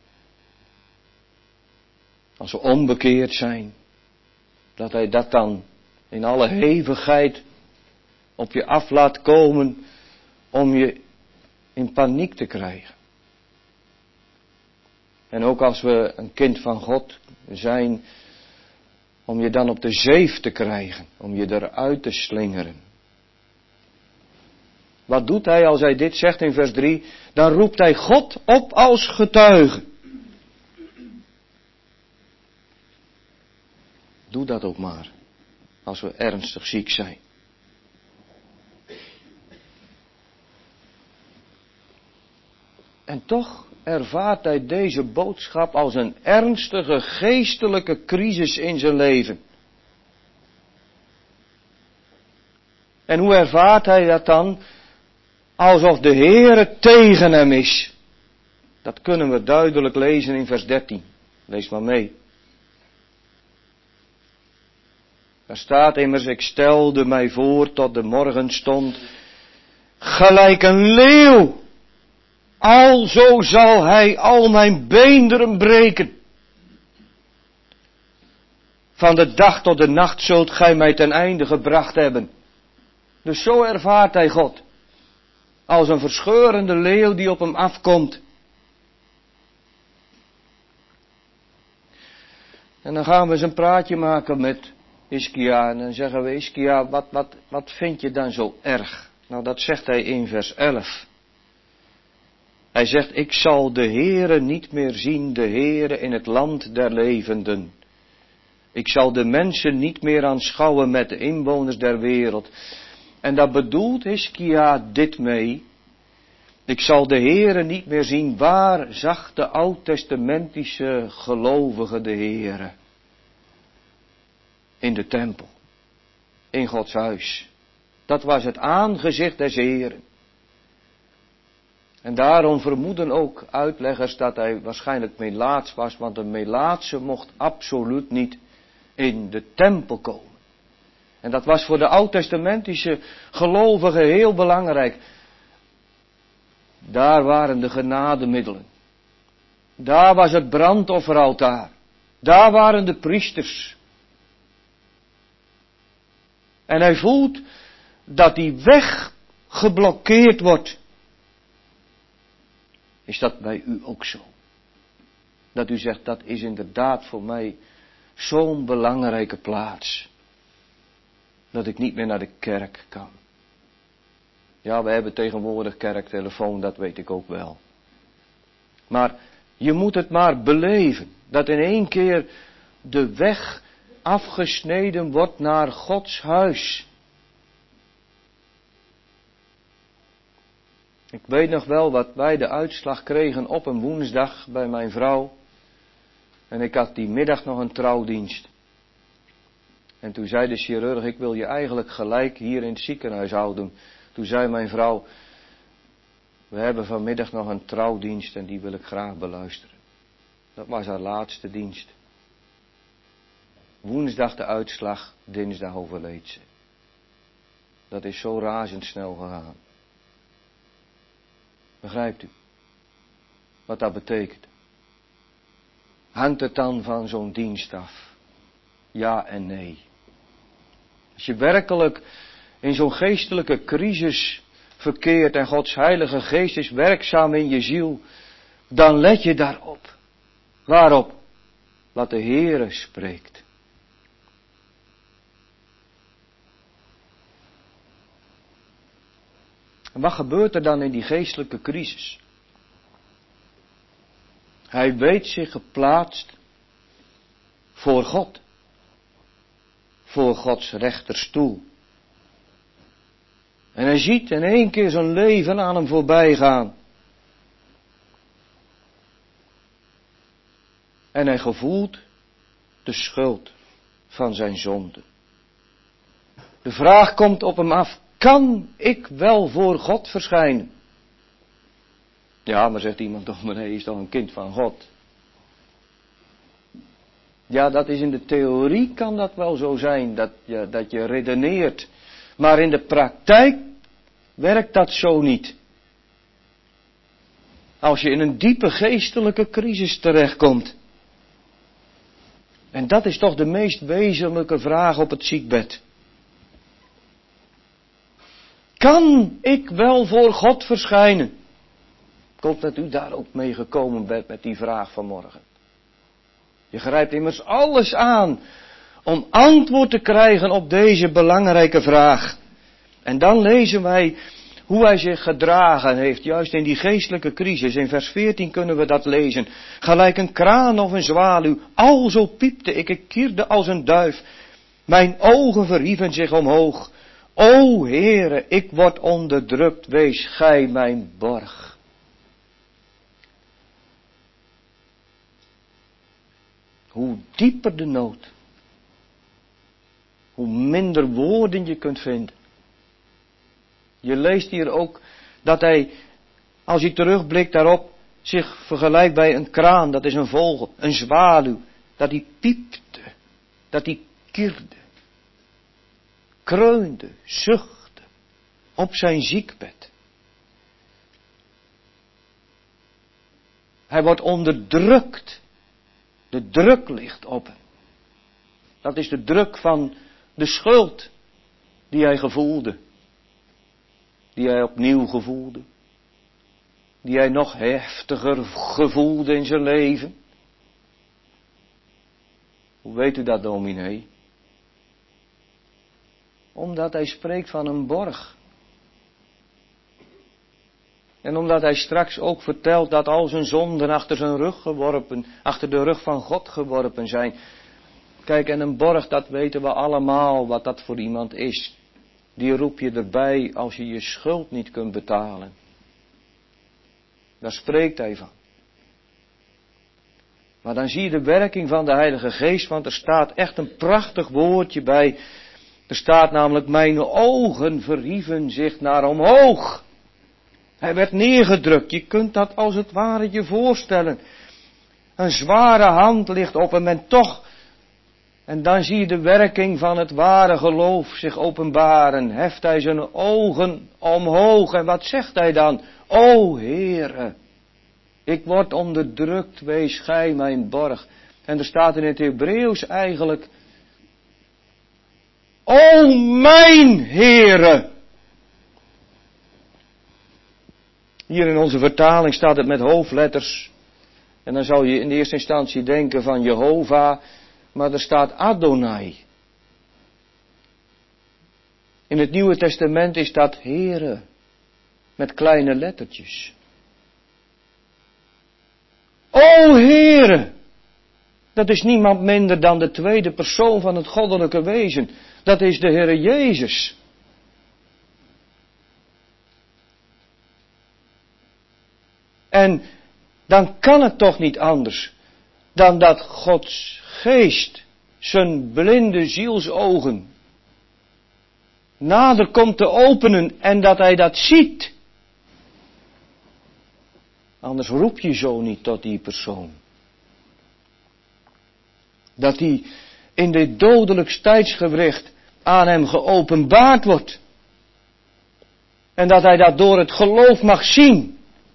Als we onbekeerd zijn, dat hij dat dan in alle hevigheid op je af laat komen om je in paniek te krijgen. En ook als we een kind van God zijn, om je dan op de zeef te krijgen, om je eruit te slingeren. Wat doet hij als hij dit zegt in vers 3? Dan roept hij God op als getuige. Doe dat ook maar, als we ernstig ziek zijn. En toch ervaart hij deze boodschap als een ernstige geestelijke crisis in zijn leven. En hoe ervaart hij dat dan? Alsof de Heere tegen hem is. Dat kunnen we duidelijk lezen in vers 13. Lees maar mee. Daar staat immers, ik stelde mij voor tot de morgenstond, gelijk een leeuw. Alzo zal hij al mijn beenderen breken. Van de dag tot de nacht zult gij mij ten einde gebracht hebben. Dus zo ervaart hij God. Als een verscheurende leeuw die op hem afkomt. En dan gaan we eens een praatje maken met Hiskia. En dan zeggen we, Hiskia, wat vind je dan zo erg? Nou, dat zegt hij in vers 11. Hij zegt, ik zal de Heere niet meer zien, de Heere in het land der levenden. Ik zal de mensen niet meer aanschouwen met de inwoners der wereld. En daar bedoelt Hiskia dit mee. Ik zal de Heere niet meer zien. Waar zag de oud-testamentische gelovige de Heere? In de tempel. In Gods huis. Dat was het aangezicht des Heeren. En daarom vermoeden ook uitleggers dat hij waarschijnlijk melaats was, want een melaatse mocht absoluut niet in de tempel komen. En dat was voor de oud-testamentische gelovigen heel belangrijk. Daar waren de genademiddelen. Daar was het brandofferaltaar. Daar waren de priesters. En hij voelt dat die weg geblokkeerd wordt. Is dat bij u ook zo? Dat u zegt, dat is inderdaad voor mij zo'n belangrijke plaats. Dat ik niet meer naar de kerk kan. Ja, we hebben tegenwoordig kerktelefoon, dat weet ik ook wel. Maar je moet het maar beleven. Dat in één keer de weg afgesneden wordt naar Gods huis. Ik weet nog wel wat wij de uitslag kregen op een woensdag bij mijn vrouw. En ik had die middag nog een trouwdienst. En toen zei de chirurg, ik wil je eigenlijk gelijk hier in het ziekenhuis houden. Toen zei mijn vrouw, we hebben vanmiddag nog een trouwdienst en die wil ik graag beluisteren. Dat was haar laatste dienst. Woensdag de uitslag, dinsdag overleed ze. Dat is zo razendsnel gegaan. Begrijpt u wat dat betekent? Hangt het dan van zo'n dienst af? Ja en nee. Als je werkelijk in zo'n geestelijke crisis verkeert en Gods Heilige Geest is werkzaam in je ziel, dan let je daarop. Waarop? Wat de Heere spreekt. En wat gebeurt er dan in die geestelijke crisis? Hij weet zich geplaatst voor God. Voor Gods rechterstoel. En hij ziet in één keer zijn leven aan hem voorbij gaan. En hij gevoelt de schuld van zijn zonde. De vraag komt op hem af, kan ik wel voor God verschijnen? Ja, maar zegt iemand toch, maar hij is toch een kind van God. Ja, dat is in de theorie kan dat wel zo zijn, dat je redeneert. Maar in de praktijk werkt dat zo niet. Als je in een diepe geestelijke crisis terechtkomt. En dat is toch de meest wezenlijke vraag op het ziekbed. Kan ik wel voor God verschijnen? Ik hoop dat u daar ook mee gekomen bent met die vraag vanmorgen. Je grijpt immers alles aan om antwoord te krijgen op deze belangrijke vraag. En dan lezen wij hoe hij zich gedragen heeft, juist in die geestelijke crisis. In vers 14 kunnen we dat lezen. Gelijk een kraan of een zwaluw, alzo piepte ik kierde als een duif. Mijn ogen verhieven zich omhoog. O Heere, ik word onderdrukt, wees gij mijn borg. Hoe dieper de nood, hoe minder woorden je kunt vinden. Je leest hier ook dat hij, als hij terugblikt daarop, zich vergelijkt bij een kraan, dat is een vogel, een zwaluw, dat hij piepte, dat hij kierde, kreunde, zuchtte op zijn ziekbed. Hij wordt onderdrukt. De druk ligt op hem. Dat is de druk van de schuld die hij gevoelde. Die hij opnieuw gevoelde. Die hij nog heftiger gevoelde in zijn leven. Hoe weet u dat, dominee? Omdat hij spreekt van een borg. En omdat hij straks ook vertelt dat al zijn zonden achter zijn rug geworpen, achter de rug van God geworpen zijn. Kijk, en een borg, dat weten we allemaal wat dat voor iemand is. Die roep je erbij als je je schuld niet kunt betalen. Daar spreekt hij van. Maar dan zie je de werking van de Heilige Geest, want er staat echt een prachtig woordje bij. Er staat namelijk, mijn ogen verhieven zich naar omhoog. Hij werd neergedrukt. Je kunt dat als het ware je voorstellen. Een zware hand ligt op hem en toch. En dan zie je de werking van het ware geloof zich openbaren. Heft hij zijn ogen omhoog. En wat zegt hij dan? O Heere, ik word onderdrukt, wees gij mijn borg. En er staat in het Hebreeuws eigenlijk, O mijn Heere. Hier in onze vertaling staat het met hoofdletters. En dan zou je in de eerste instantie denken van Jehovah, maar er staat Adonai. In het Nieuwe Testament is dat Heere, met kleine lettertjes. O Heere, dat is niemand minder dan de tweede persoon van het goddelijke wezen. Dat is de Heere Jezus. En dan kan het toch niet anders dan dat Gods geest zijn blinde zielsogen nader komt te openen en dat hij dat ziet. Anders roep je zo niet tot die persoon. Dat die in dit dodelijks tijdsgewricht aan hem geopenbaard wordt. En dat hij dat door het geloof mag zien.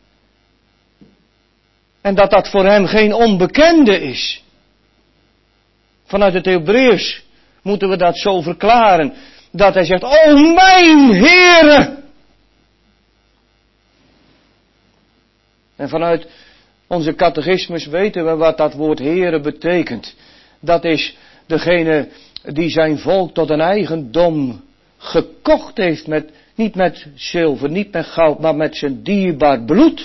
En dat dat voor hem geen onbekende is. Vanuit het Hebreeuws moeten we dat zo verklaren. Dat hij zegt, o mijn Heere. En vanuit onze catechismus weten we wat dat woord Heere betekent. Dat is degene die zijn volk tot een eigendom gekocht heeft. Niet met zilver, niet met goud, maar met zijn dierbaar bloed.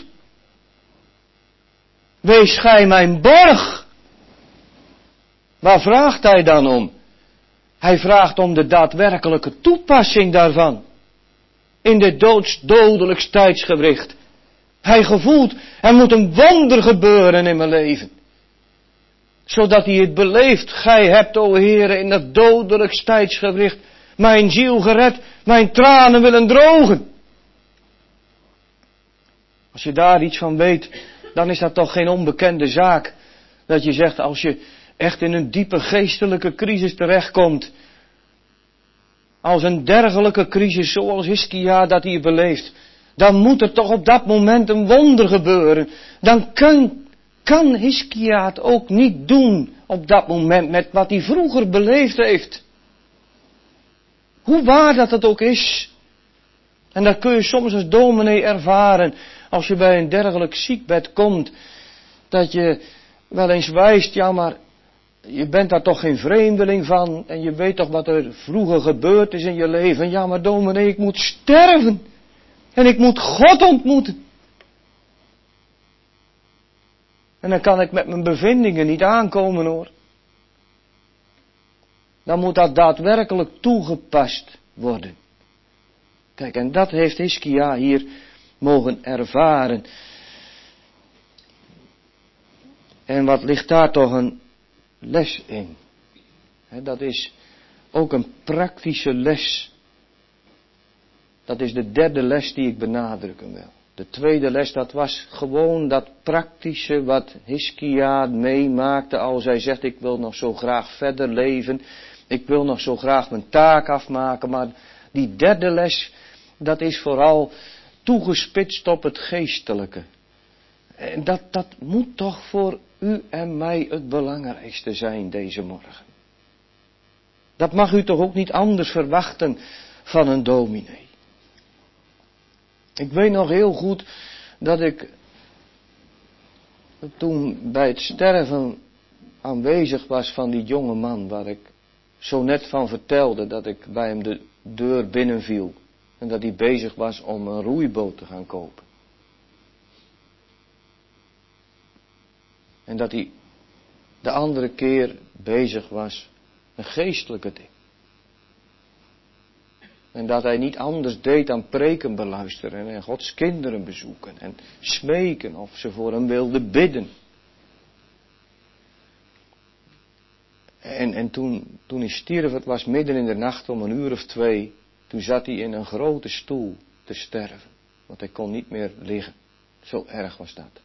Wees gij mijn borg. Waar vraagt hij dan om? Hij vraagt om de daadwerkelijke toepassing daarvan. In dit dodelijks tijdsgewricht. Hij gevoelt, er moet een wonder gebeuren in mijn leven. Zodat hij het beleeft. Gij hebt, o Heere, in dat dodelijks tijdsgewricht mijn ziel gered, mijn tranen willen drogen. Als je daar iets van weet, dan is dat toch geen onbekende zaak. Dat je zegt, als je echt in een diepe geestelijke crisis terechtkomt. Als een dergelijke crisis zoals Hiskia dat hier beleeft. Dan moet er toch op dat moment een wonder gebeuren. Dan kan Hiskia het ook niet doen op dat moment met wat hij vroeger beleefd heeft. Hoe waar dat het ook is. En dat kun je soms als dominee ervaren. als je bij een dergelijk ziekbed komt, dat je wel eens wijst, ja maar je bent daar toch geen vreemdeling van en je weet toch wat er vroeger gebeurd is in je leven. Ja maar dominee, ik moet sterven en ik moet God ontmoeten. En dan kan ik met mijn bevindingen niet aankomen hoor. Dan moet dat daadwerkelijk toegepast worden. Kijk, en dat heeft Hiskia hier mogen ervaren. En wat ligt daar toch een les in? Dat is ook een praktische les. Dat is de derde les die ik benadrukken wil. De tweede les, dat was gewoon dat praktische wat Hiskia meemaakte als hij zegt, ik wil nog zo graag verder leven. Ik wil nog zo graag mijn taak afmaken. Maar die derde les, dat is vooral toegespitst op het geestelijke. En dat moet toch voor u en mij het belangrijkste zijn deze morgen. Dat mag u toch ook niet anders verwachten van een dominee. Ik weet nog heel goed dat ik toen bij het sterven aanwezig was van die jonge man waar ik zo net van vertelde dat ik bij hem de deur binnenviel en dat hij bezig was om een roeiboot te gaan kopen. En dat hij de andere keer bezig was een geestelijke ding. En dat hij niet anders deed dan preken beluisteren en Gods kinderen bezoeken en smeken of ze voor hem wilden bidden. En toen hij stierf, het was midden in de nacht om 1:02, toen zat hij in een grote stoel te sterven. Want hij kon niet meer liggen. Zo erg was dat.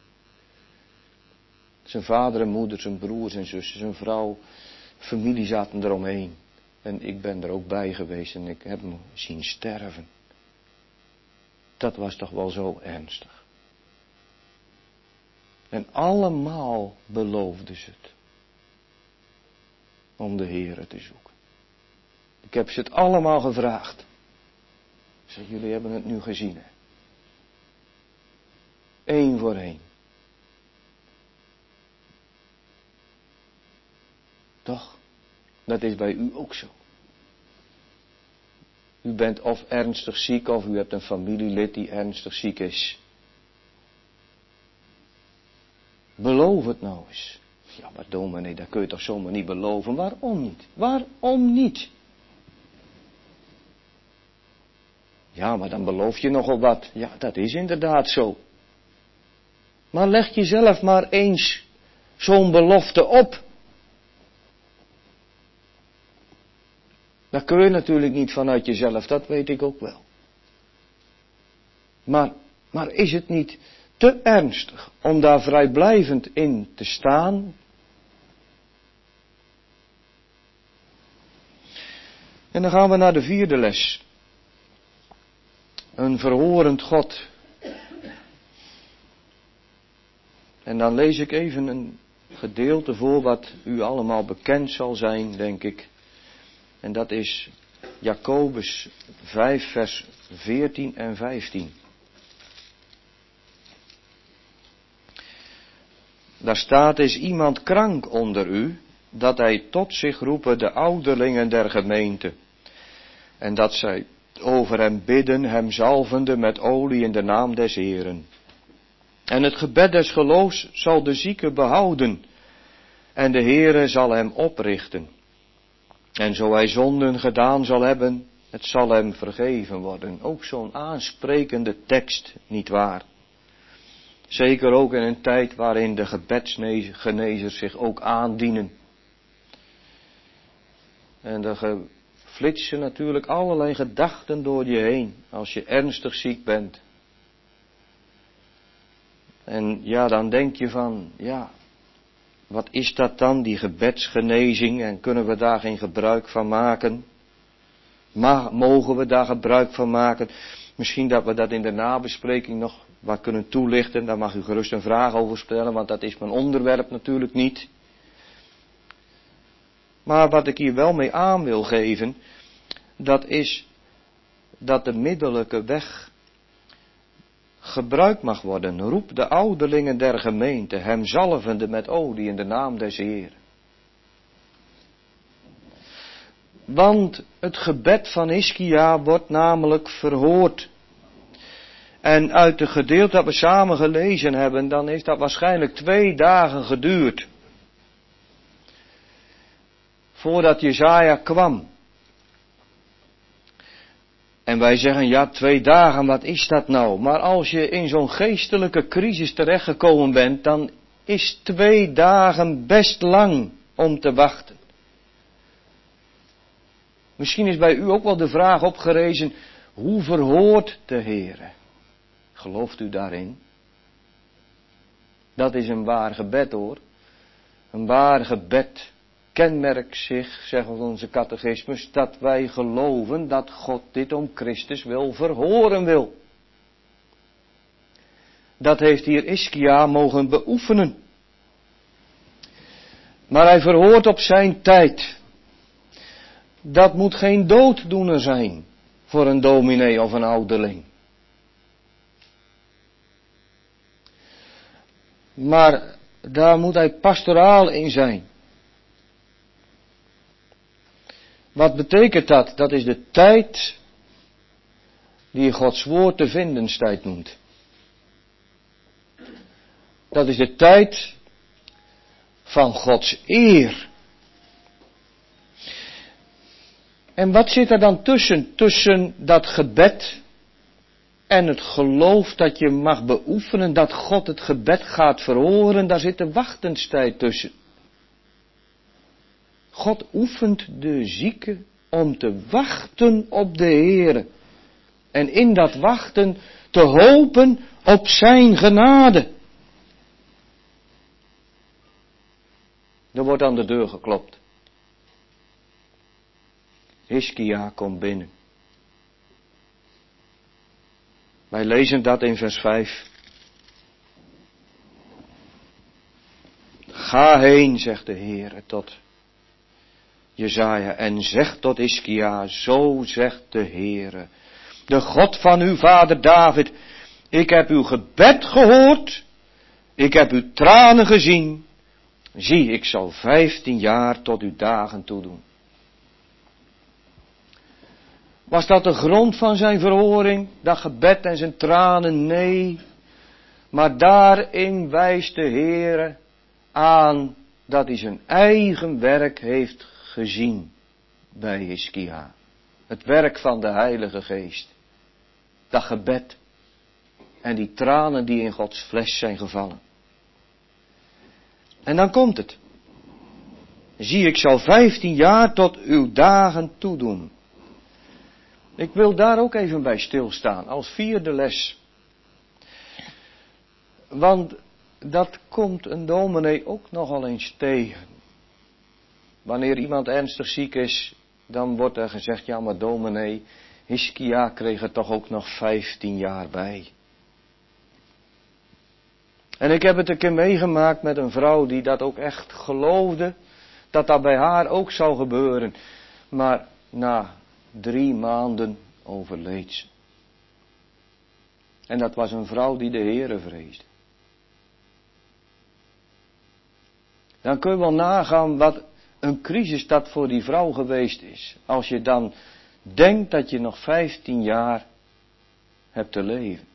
Zijn vader en moeder, zijn broers en zussen, zijn vrouw, familie zaten eromheen. En ik ben er ook bij geweest en ik heb hem zien sterven. Dat was toch wel zo ernstig. En allemaal beloofden ze het. Om de Heere te zoeken. Ik heb ze het allemaal gevraagd. Ik zeg, jullie hebben het nu gezien hè. 1 voor 1. Toch? Dat is bij u ook zo. U bent of ernstig ziek of u hebt een familielid die ernstig ziek is. Beloof het nou eens. Ja, maar dominee, dat kun je toch zomaar niet beloven. Waarom niet? Waarom niet? Ja, maar dan beloof je nogal wat. Ja, dat is inderdaad zo. Maar leg jezelf maar eens zo'n belofte op. Dat kun je natuurlijk niet vanuit jezelf, dat weet ik ook wel. Maar is het niet te ernstig om daar vrijblijvend in te staan? En dan gaan we naar de 4e les. Een verhorend God. En dan lees ik even een gedeelte voor wat u allemaal bekend zal zijn, denk ik. En dat is Jacobus 5 vers 14 en 15. Daar staat, is iemand krank onder u, dat hij tot zich roepen de ouderlingen der gemeente. En dat zij over hem bidden, hem zalvende met olie in de naam des Heeren. En het gebed des geloofs zal de zieke behouden. En de Heere zal hem oprichten. En zo hij zonden gedaan zal hebben, het zal hem vergeven worden. Ook zo'n aansprekende tekst, nietwaar? Zeker ook in een tijd waarin de gebedsgenezers zich ook aandienen. En er flitsen natuurlijk allerlei gedachten door je heen als je ernstig ziek bent. En ja, dan denk je van, ja, wat is dat dan, die gebedsgenezing, en kunnen we daar geen gebruik van maken? Mogen we daar gebruik van maken? Misschien dat we dat in de nabespreking nog wat kunnen toelichten, daar mag u gerust een vraag over stellen, want dat is mijn onderwerp natuurlijk niet. Maar wat ik hier wel mee aan wil geven, dat is dat de middellijke weg gebruikt mag worden. Roep de ouderlingen der gemeente, hem zalvende met olie in de naam des Heeren. Want het gebed van Hiskia wordt namelijk verhoord. En uit het gedeelte dat we samen gelezen hebben, dan heeft dat waarschijnlijk 2 dagen geduurd. Voordat Jesaja kwam. En wij zeggen, ja, 2 dagen, wat is dat nou? Maar als je in zo'n geestelijke crisis terechtgekomen bent, dan is 2 dagen best lang om te wachten. Misschien is bij u ook wel de vraag opgerezen, hoe verhoort de Heere? Gelooft u daarin? Dat is een waar gebed hoor. Een waar gebed kenmerkt zich, zegt onze catechismus, dat wij geloven dat God dit om Christus wil verhoren wil. Dat heeft hier Hiskia mogen beoefenen. Maar hij verhoort op zijn tijd. Dat moet geen dooddoener zijn voor een dominee of een ouderling. Maar daar moet hij pastoraal in zijn. Wat betekent dat? Dat is de tijd die Gods woord de vindenstijd noemt. Dat is de tijd van Gods eer. En wat zit er dan tussen? Tussen dat gebed en het geloof dat je mag beoefenen dat God het gebed gaat verhoren, daar zit de wachtenstijd tussen. God oefent de zieke om te wachten op de Heere. En in dat wachten te hopen op zijn genade. Er wordt aan de deur geklopt. Hiskia komt binnen. Wij lezen dat in vers 5. Ga heen, zegt de Heere tot Jesaja, en zeg tot Hiskia, zo zegt de Heere, de God van uw vader David, ik heb uw gebed gehoord, ik heb uw tranen gezien, zie, ik zal 15 jaar tot uw dagen toedoen. Was dat de grond van zijn verhoring, dat gebed en zijn tranen? Nee, maar daarin wijst de Heere aan dat hij zijn eigen werk heeft gezien bij Hiskia. Het werk van de Heilige Geest. Dat gebed en die tranen die in Gods fles zijn gevallen. En dan komt het. Zie, ik zal 15 jaar tot uw dagen toedoen. Ik wil daar ook even bij stilstaan, als 4e les. Want dat komt een dominee ook nogal eens tegen. Wanneer iemand ernstig ziek is, dan wordt er gezegd, ja maar dominee, Hiskia kreeg er toch ook nog 15 jaar bij. En ik heb het een keer meegemaakt met een vrouw die dat ook echt geloofde, dat dat bij haar ook zou gebeuren. Maar na 3 maanden overleed ze. En dat was een vrouw die de Heere vreesde. Dan kun je wel nagaan wat een crisis dat voor die vrouw geweest is. Als je dan denkt dat je nog 15 jaar hebt te leven.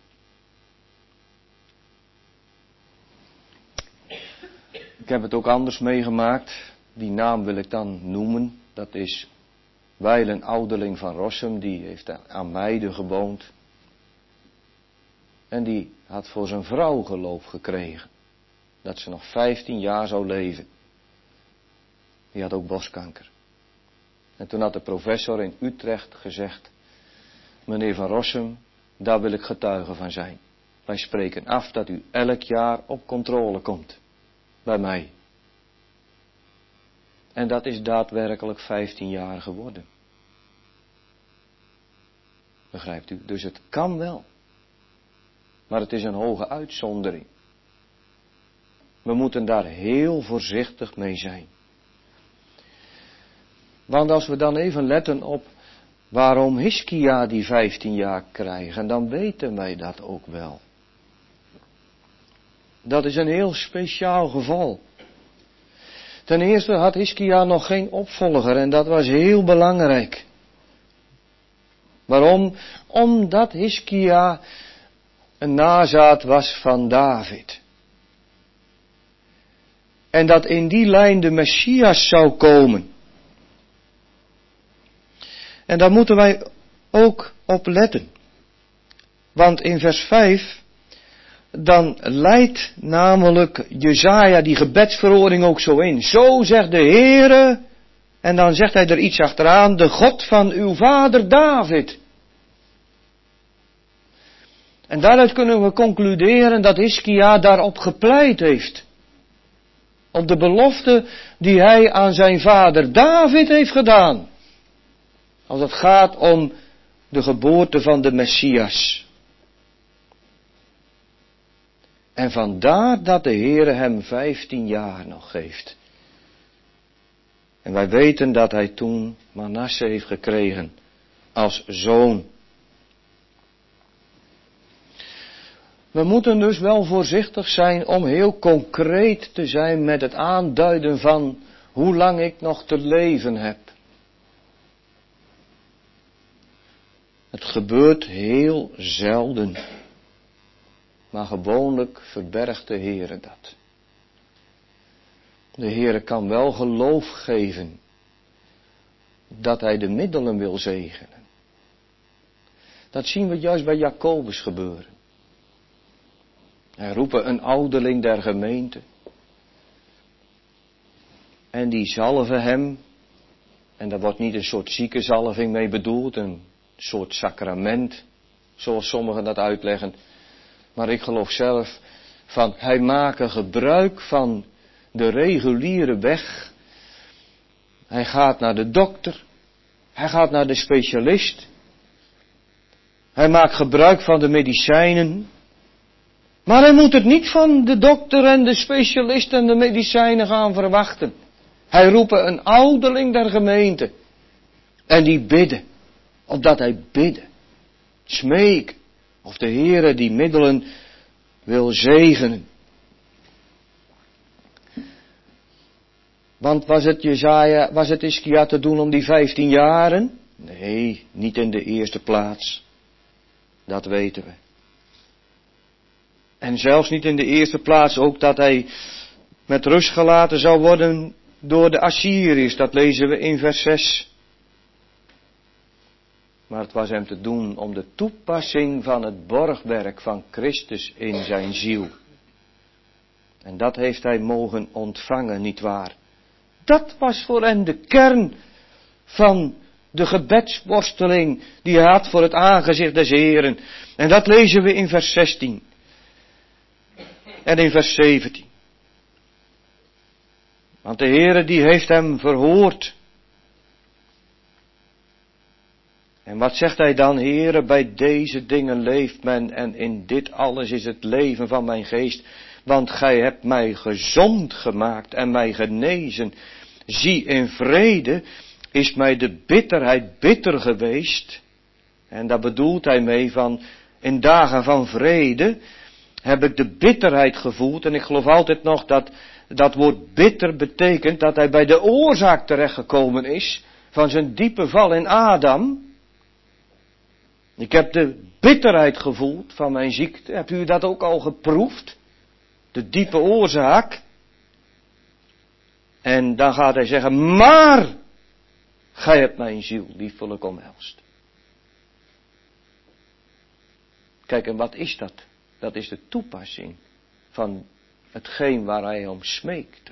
Ik heb het ook anders meegemaakt. Die naam wil ik dan noemen. Dat is Weil een ouderling van Rossum. Die heeft aan Meiden gewoond. En die had voor zijn vrouw geloof gekregen. Dat ze nog 15 jaar zou leven. Die had ook borstkanker. En toen had de professor in Utrecht gezegd, meneer Van Rossum, daar wil ik getuige van zijn. Wij spreken af dat u elk jaar op controle komt. Bij mij. En dat is daadwerkelijk 15 jaar geworden. Begrijpt u? Dus het kan wel. Maar het is een hoge uitzondering. We moeten daar heel voorzichtig mee zijn. Want als we dan even letten op waarom Hiskia die 15 jaar krijgt, dan weten wij dat ook wel. Dat is een heel speciaal geval. Ten eerste had Hiskia nog geen opvolger en dat was heel belangrijk. Waarom? Omdat Hiskia een nazaat was van David. En dat in die lijn de Messias zou komen. En daar moeten wij ook op letten. Want in vers 5, dan leidt namelijk Jesaja die gebedsverhoring ook zo in. Zo zegt de Heere, en dan zegt hij er iets achteraan, de God van uw vader David. En daaruit kunnen we concluderen dat Hiskia daarop gepleit heeft. Op de belofte die hij aan zijn vader David heeft gedaan. Als het gaat om de geboorte van de Messias. En vandaar dat de Heere hem 15 jaar nog geeft. En wij weten dat hij toen Manasse heeft gekregen als zoon. We moeten dus wel voorzichtig zijn om heel concreet te zijn met het aanduiden van hoe lang ik nog te leven heb. Het gebeurt heel zelden. Maar gewoonlijk verbergt de Heere dat. De Heere kan wel geloof geven dat hij de middelen wil zegenen. Dat zien we juist bij Jacobus gebeuren. Hij roepen een ouderling der gemeente. En die zalven hem. En daar wordt niet een soort ziekenzalving mee bedoeld. Een soort sacrament. Zoals sommigen dat uitleggen. Maar ik geloof zelf van hij maakt gebruik van de reguliere weg. Hij gaat naar de dokter. Hij gaat naar de specialist. Hij maakt gebruik van de medicijnen. Maar hij moet het niet van de dokter en de specialist en de medicijnen gaan verwachten. Hij roept een ouderling der gemeente. En die bidden. Opdat hij bidden. Smeek. Of de Heere die middelen wil zegenen. Want was het Hiskia te doen om die 15 jaren? Nee, niet in de eerste plaats. Dat weten we. En zelfs niet in de eerste plaats ook dat hij met rust gelaten zou worden door de Assyriërs. Dat lezen we in vers 6. Maar het was hem te doen om de toepassing van het borgwerk van Christus in zijn ziel. En dat heeft hij mogen ontvangen, nietwaar? Dat was voor hem de kern van de gebedsworsteling die hij had voor het aangezicht des Heeren. En dat lezen we in vers 16. En in vers 17. Want de Heere die heeft hem verhoord. En wat zegt hij dan? Heere, bij deze dingen leeft men en in dit alles is het leven van mijn geest. Want gij hebt mij gezond gemaakt en mij genezen. Zie, in vrede is mij de bitterheid bitter geweest. En daar bedoelt hij mee van, in dagen van vrede heb ik de bitterheid gevoeld. En ik geloof altijd nog dat woord bitter betekent dat hij bij de oorzaak terechtgekomen is van zijn diepe val in Adam. Ik heb de bitterheid gevoeld van mijn ziekte. Hebt u dat ook al geproefd? De diepe oorzaak. En dan gaat hij zeggen, maar gij hebt mijn ziel liefelijk omhelst. Kijk, en wat is dat? Dat is de toepassing van hetgeen waar hij om smeekte.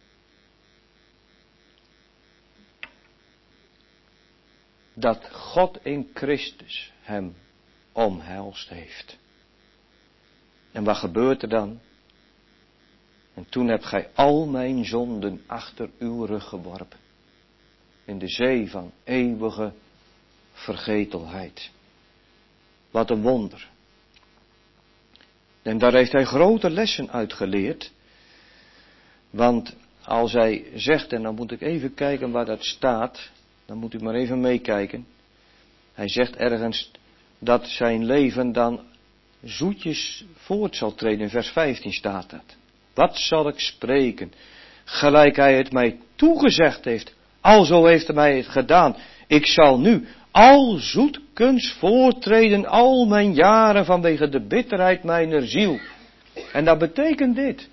Dat God in Christus hem omhelst heeft. En wat gebeurt er dan? En toen hebt gij al mijn zonden achter uw rug geworpen. In de zee van eeuwige vergetelheid. Wat een wonder. En daar heeft hij grote lessen uit geleerd. Want als hij zegt, en dan moet ik even kijken waar dat staat. Dan moet u maar even meekijken. Hij zegt ergens dat zijn leven dan zoetjes voort zal treden. In vers 15 staat dat. Wat zal ik spreken? Gelijk hij het mij toegezegd heeft. Alzo heeft hij mij het gedaan. Ik zal nu al zoetkens voortreden al mijn jaren vanwege de bitterheid mijner ziel. En dat betekent dit.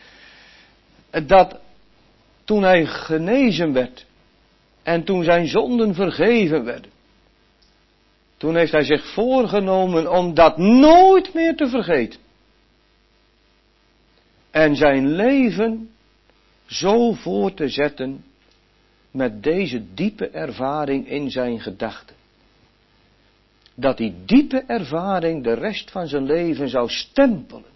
Dat toen hij genezen werd en toen zijn zonden vergeven werden. Toen heeft hij zich voorgenomen om dat nooit meer te vergeten. En zijn leven zo voor te zetten met deze diepe ervaring in zijn gedachten. Dat die diepe ervaring de rest van zijn leven zou stempelen.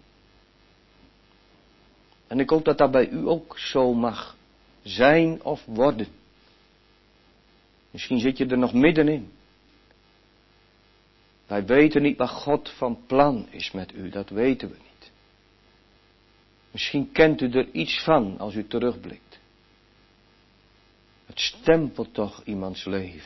En ik hoop dat dat bij u ook zo mag zijn of worden. Misschien zit je er nog middenin. Wij weten niet wat God van plan is met u, dat weten we niet. Misschien kent u er iets van als u terugblikt. Het stempelt toch iemands leven.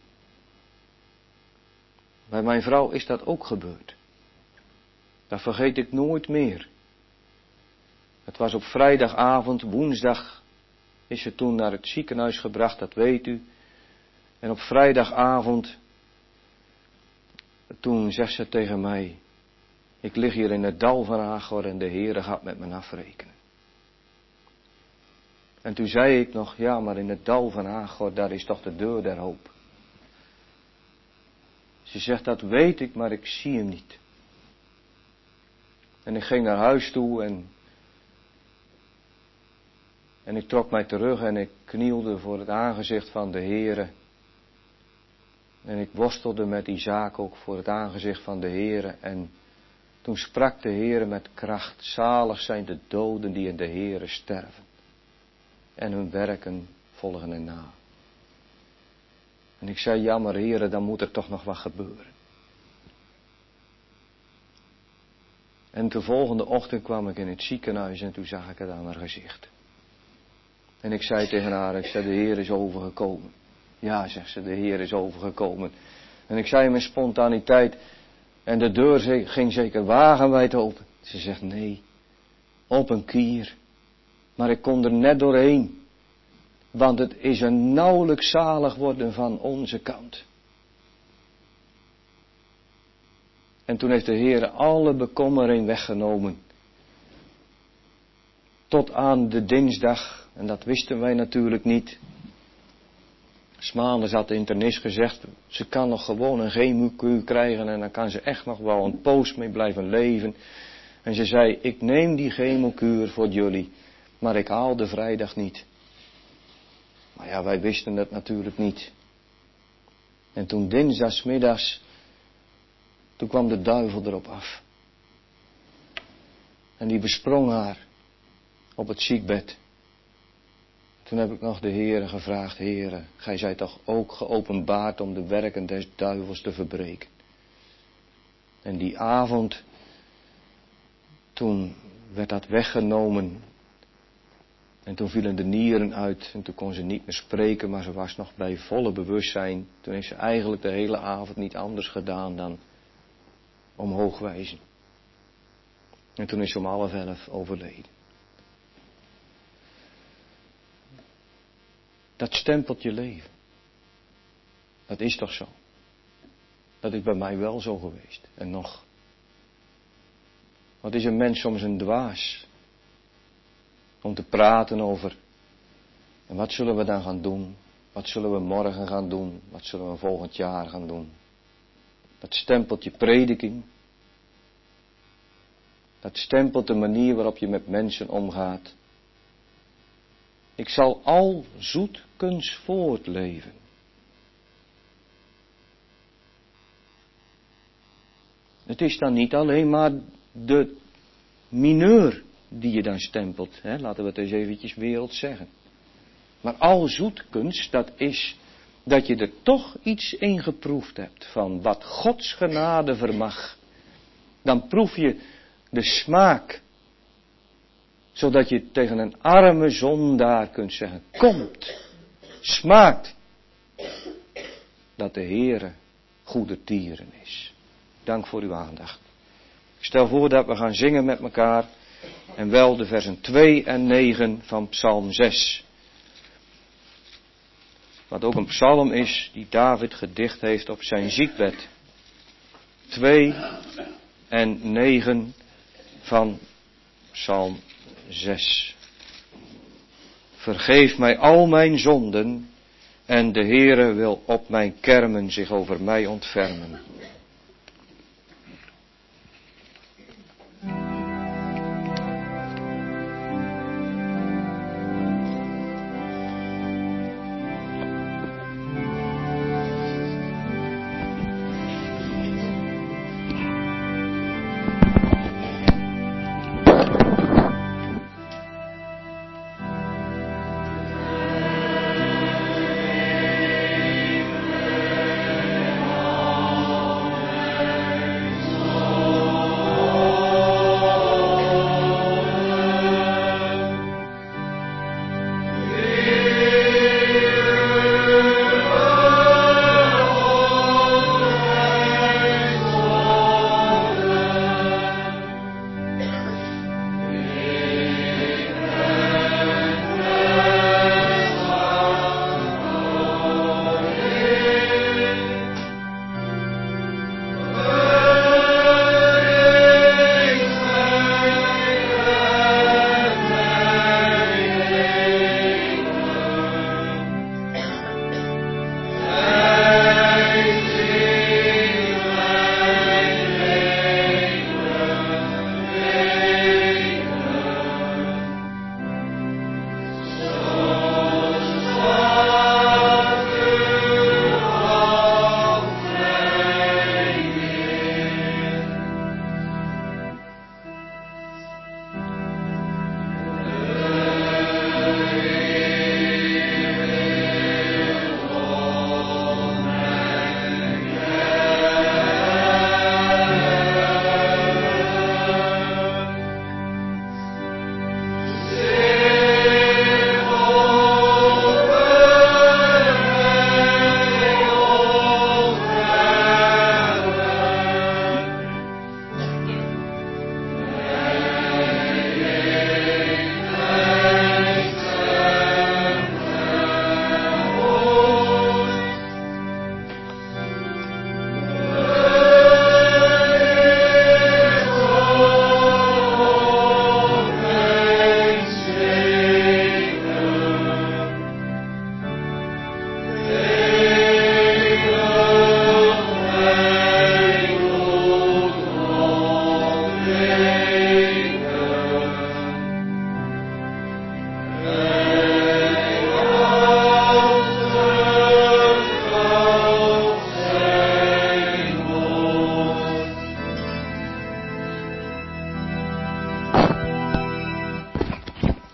Bij mijn vrouw is dat ook gebeurd. Dat vergeet ik nooit meer. Het was op vrijdagavond, woensdag is ze toen naar het ziekenhuis gebracht, dat weet u. En op vrijdagavond, toen zegt ze tegen mij, ik lig hier in het dal van Agor en de Heere gaat met me afrekenen. En toen zei ik nog, ja, maar in het dal van Agor, daar is toch de deur der hoop. Ze zegt, dat weet ik, maar ik zie hem niet. En ik ging naar huis toe en ik trok mij terug en ik knielde voor het aangezicht van de Heere. En ik worstelde met die zaak ook voor het aangezicht van de Heere. En toen sprak de Heere met kracht, zalig zijn de doden die in de Heere sterven. En hun werken volgen erna. En ik zei, ja maar Heere, dan moet er toch nog wat gebeuren. En de volgende ochtend kwam ik in het ziekenhuis en toen zag ik het aan haar gezicht. En ik zei tegen haar, ik zei, de Heer is overgekomen. Ja, zegt ze, de Heer is overgekomen. En ik zei met spontaniteit, en de deur ging zeker wagenwijd open. Ze zegt, nee, op een kier. Maar ik kon er net doorheen. Want het is een nauwelijks zalig worden van onze kant. En toen heeft de Heer alle bekommering weggenomen. Tot aan de dinsdag, en dat wisten wij natuurlijk niet. 's Maandags had de internist gezegd, ze kan nog gewoon een chemokuur krijgen en dan kan ze echt nog wel een poos mee blijven leven. En ze zei, ik neem die chemokuur voor jullie, maar ik haal de vrijdag niet. Maar ja, wij wisten het natuurlijk niet. En toen dinsdagsmiddags, toen kwam de duivel erop af. En die besprong haar op het ziekbed. Toen heb ik nog de Heere gevraagd, Heere, gij zijt toch ook geopenbaard om de werken des duivels te verbreken. En die avond, toen werd dat weggenomen. En toen vielen de nieren uit en toen kon ze niet meer spreken, maar ze was nog bij volle bewustzijn. Toen heeft ze eigenlijk de hele avond niet anders gedaan dan omhoog wijzen. En toen is ze om 10:30 overleden. Dat stempelt je leven. Dat is toch zo? Dat is bij mij wel zo geweest. En nog. Wat is een mens soms een dwaas? Om te praten over. En wat zullen we dan gaan doen? Wat zullen we morgen gaan doen? Wat zullen we volgend jaar gaan doen? Dat stempelt je prediking. Dat stempelt de manier waarop je met mensen omgaat. Ik zal al zoetkens voortleven. Het is dan niet alleen maar de mineur die je dan stempelt. Hè? Laten we het eens eventjes wereld zeggen. Maar al zoetkens, dat is dat je er toch iets in geproefd hebt van wat Gods genade vermag. Dan proef je de smaak. Zodat je tegen een arme zondaar kunt zeggen, komt, smaakt, dat de Heere goede tieren is. Dank voor uw aandacht. Stel voor dat we gaan zingen met elkaar. En wel de versen 2 en 9 van Psalm 6. Wat ook een psalm is die David gedicht heeft op zijn ziekbed. 2 en 9 van Psalm 6. Vergeef mij al mijn zonden en de Heere wil op mijn kermen zich over mij ontfermen.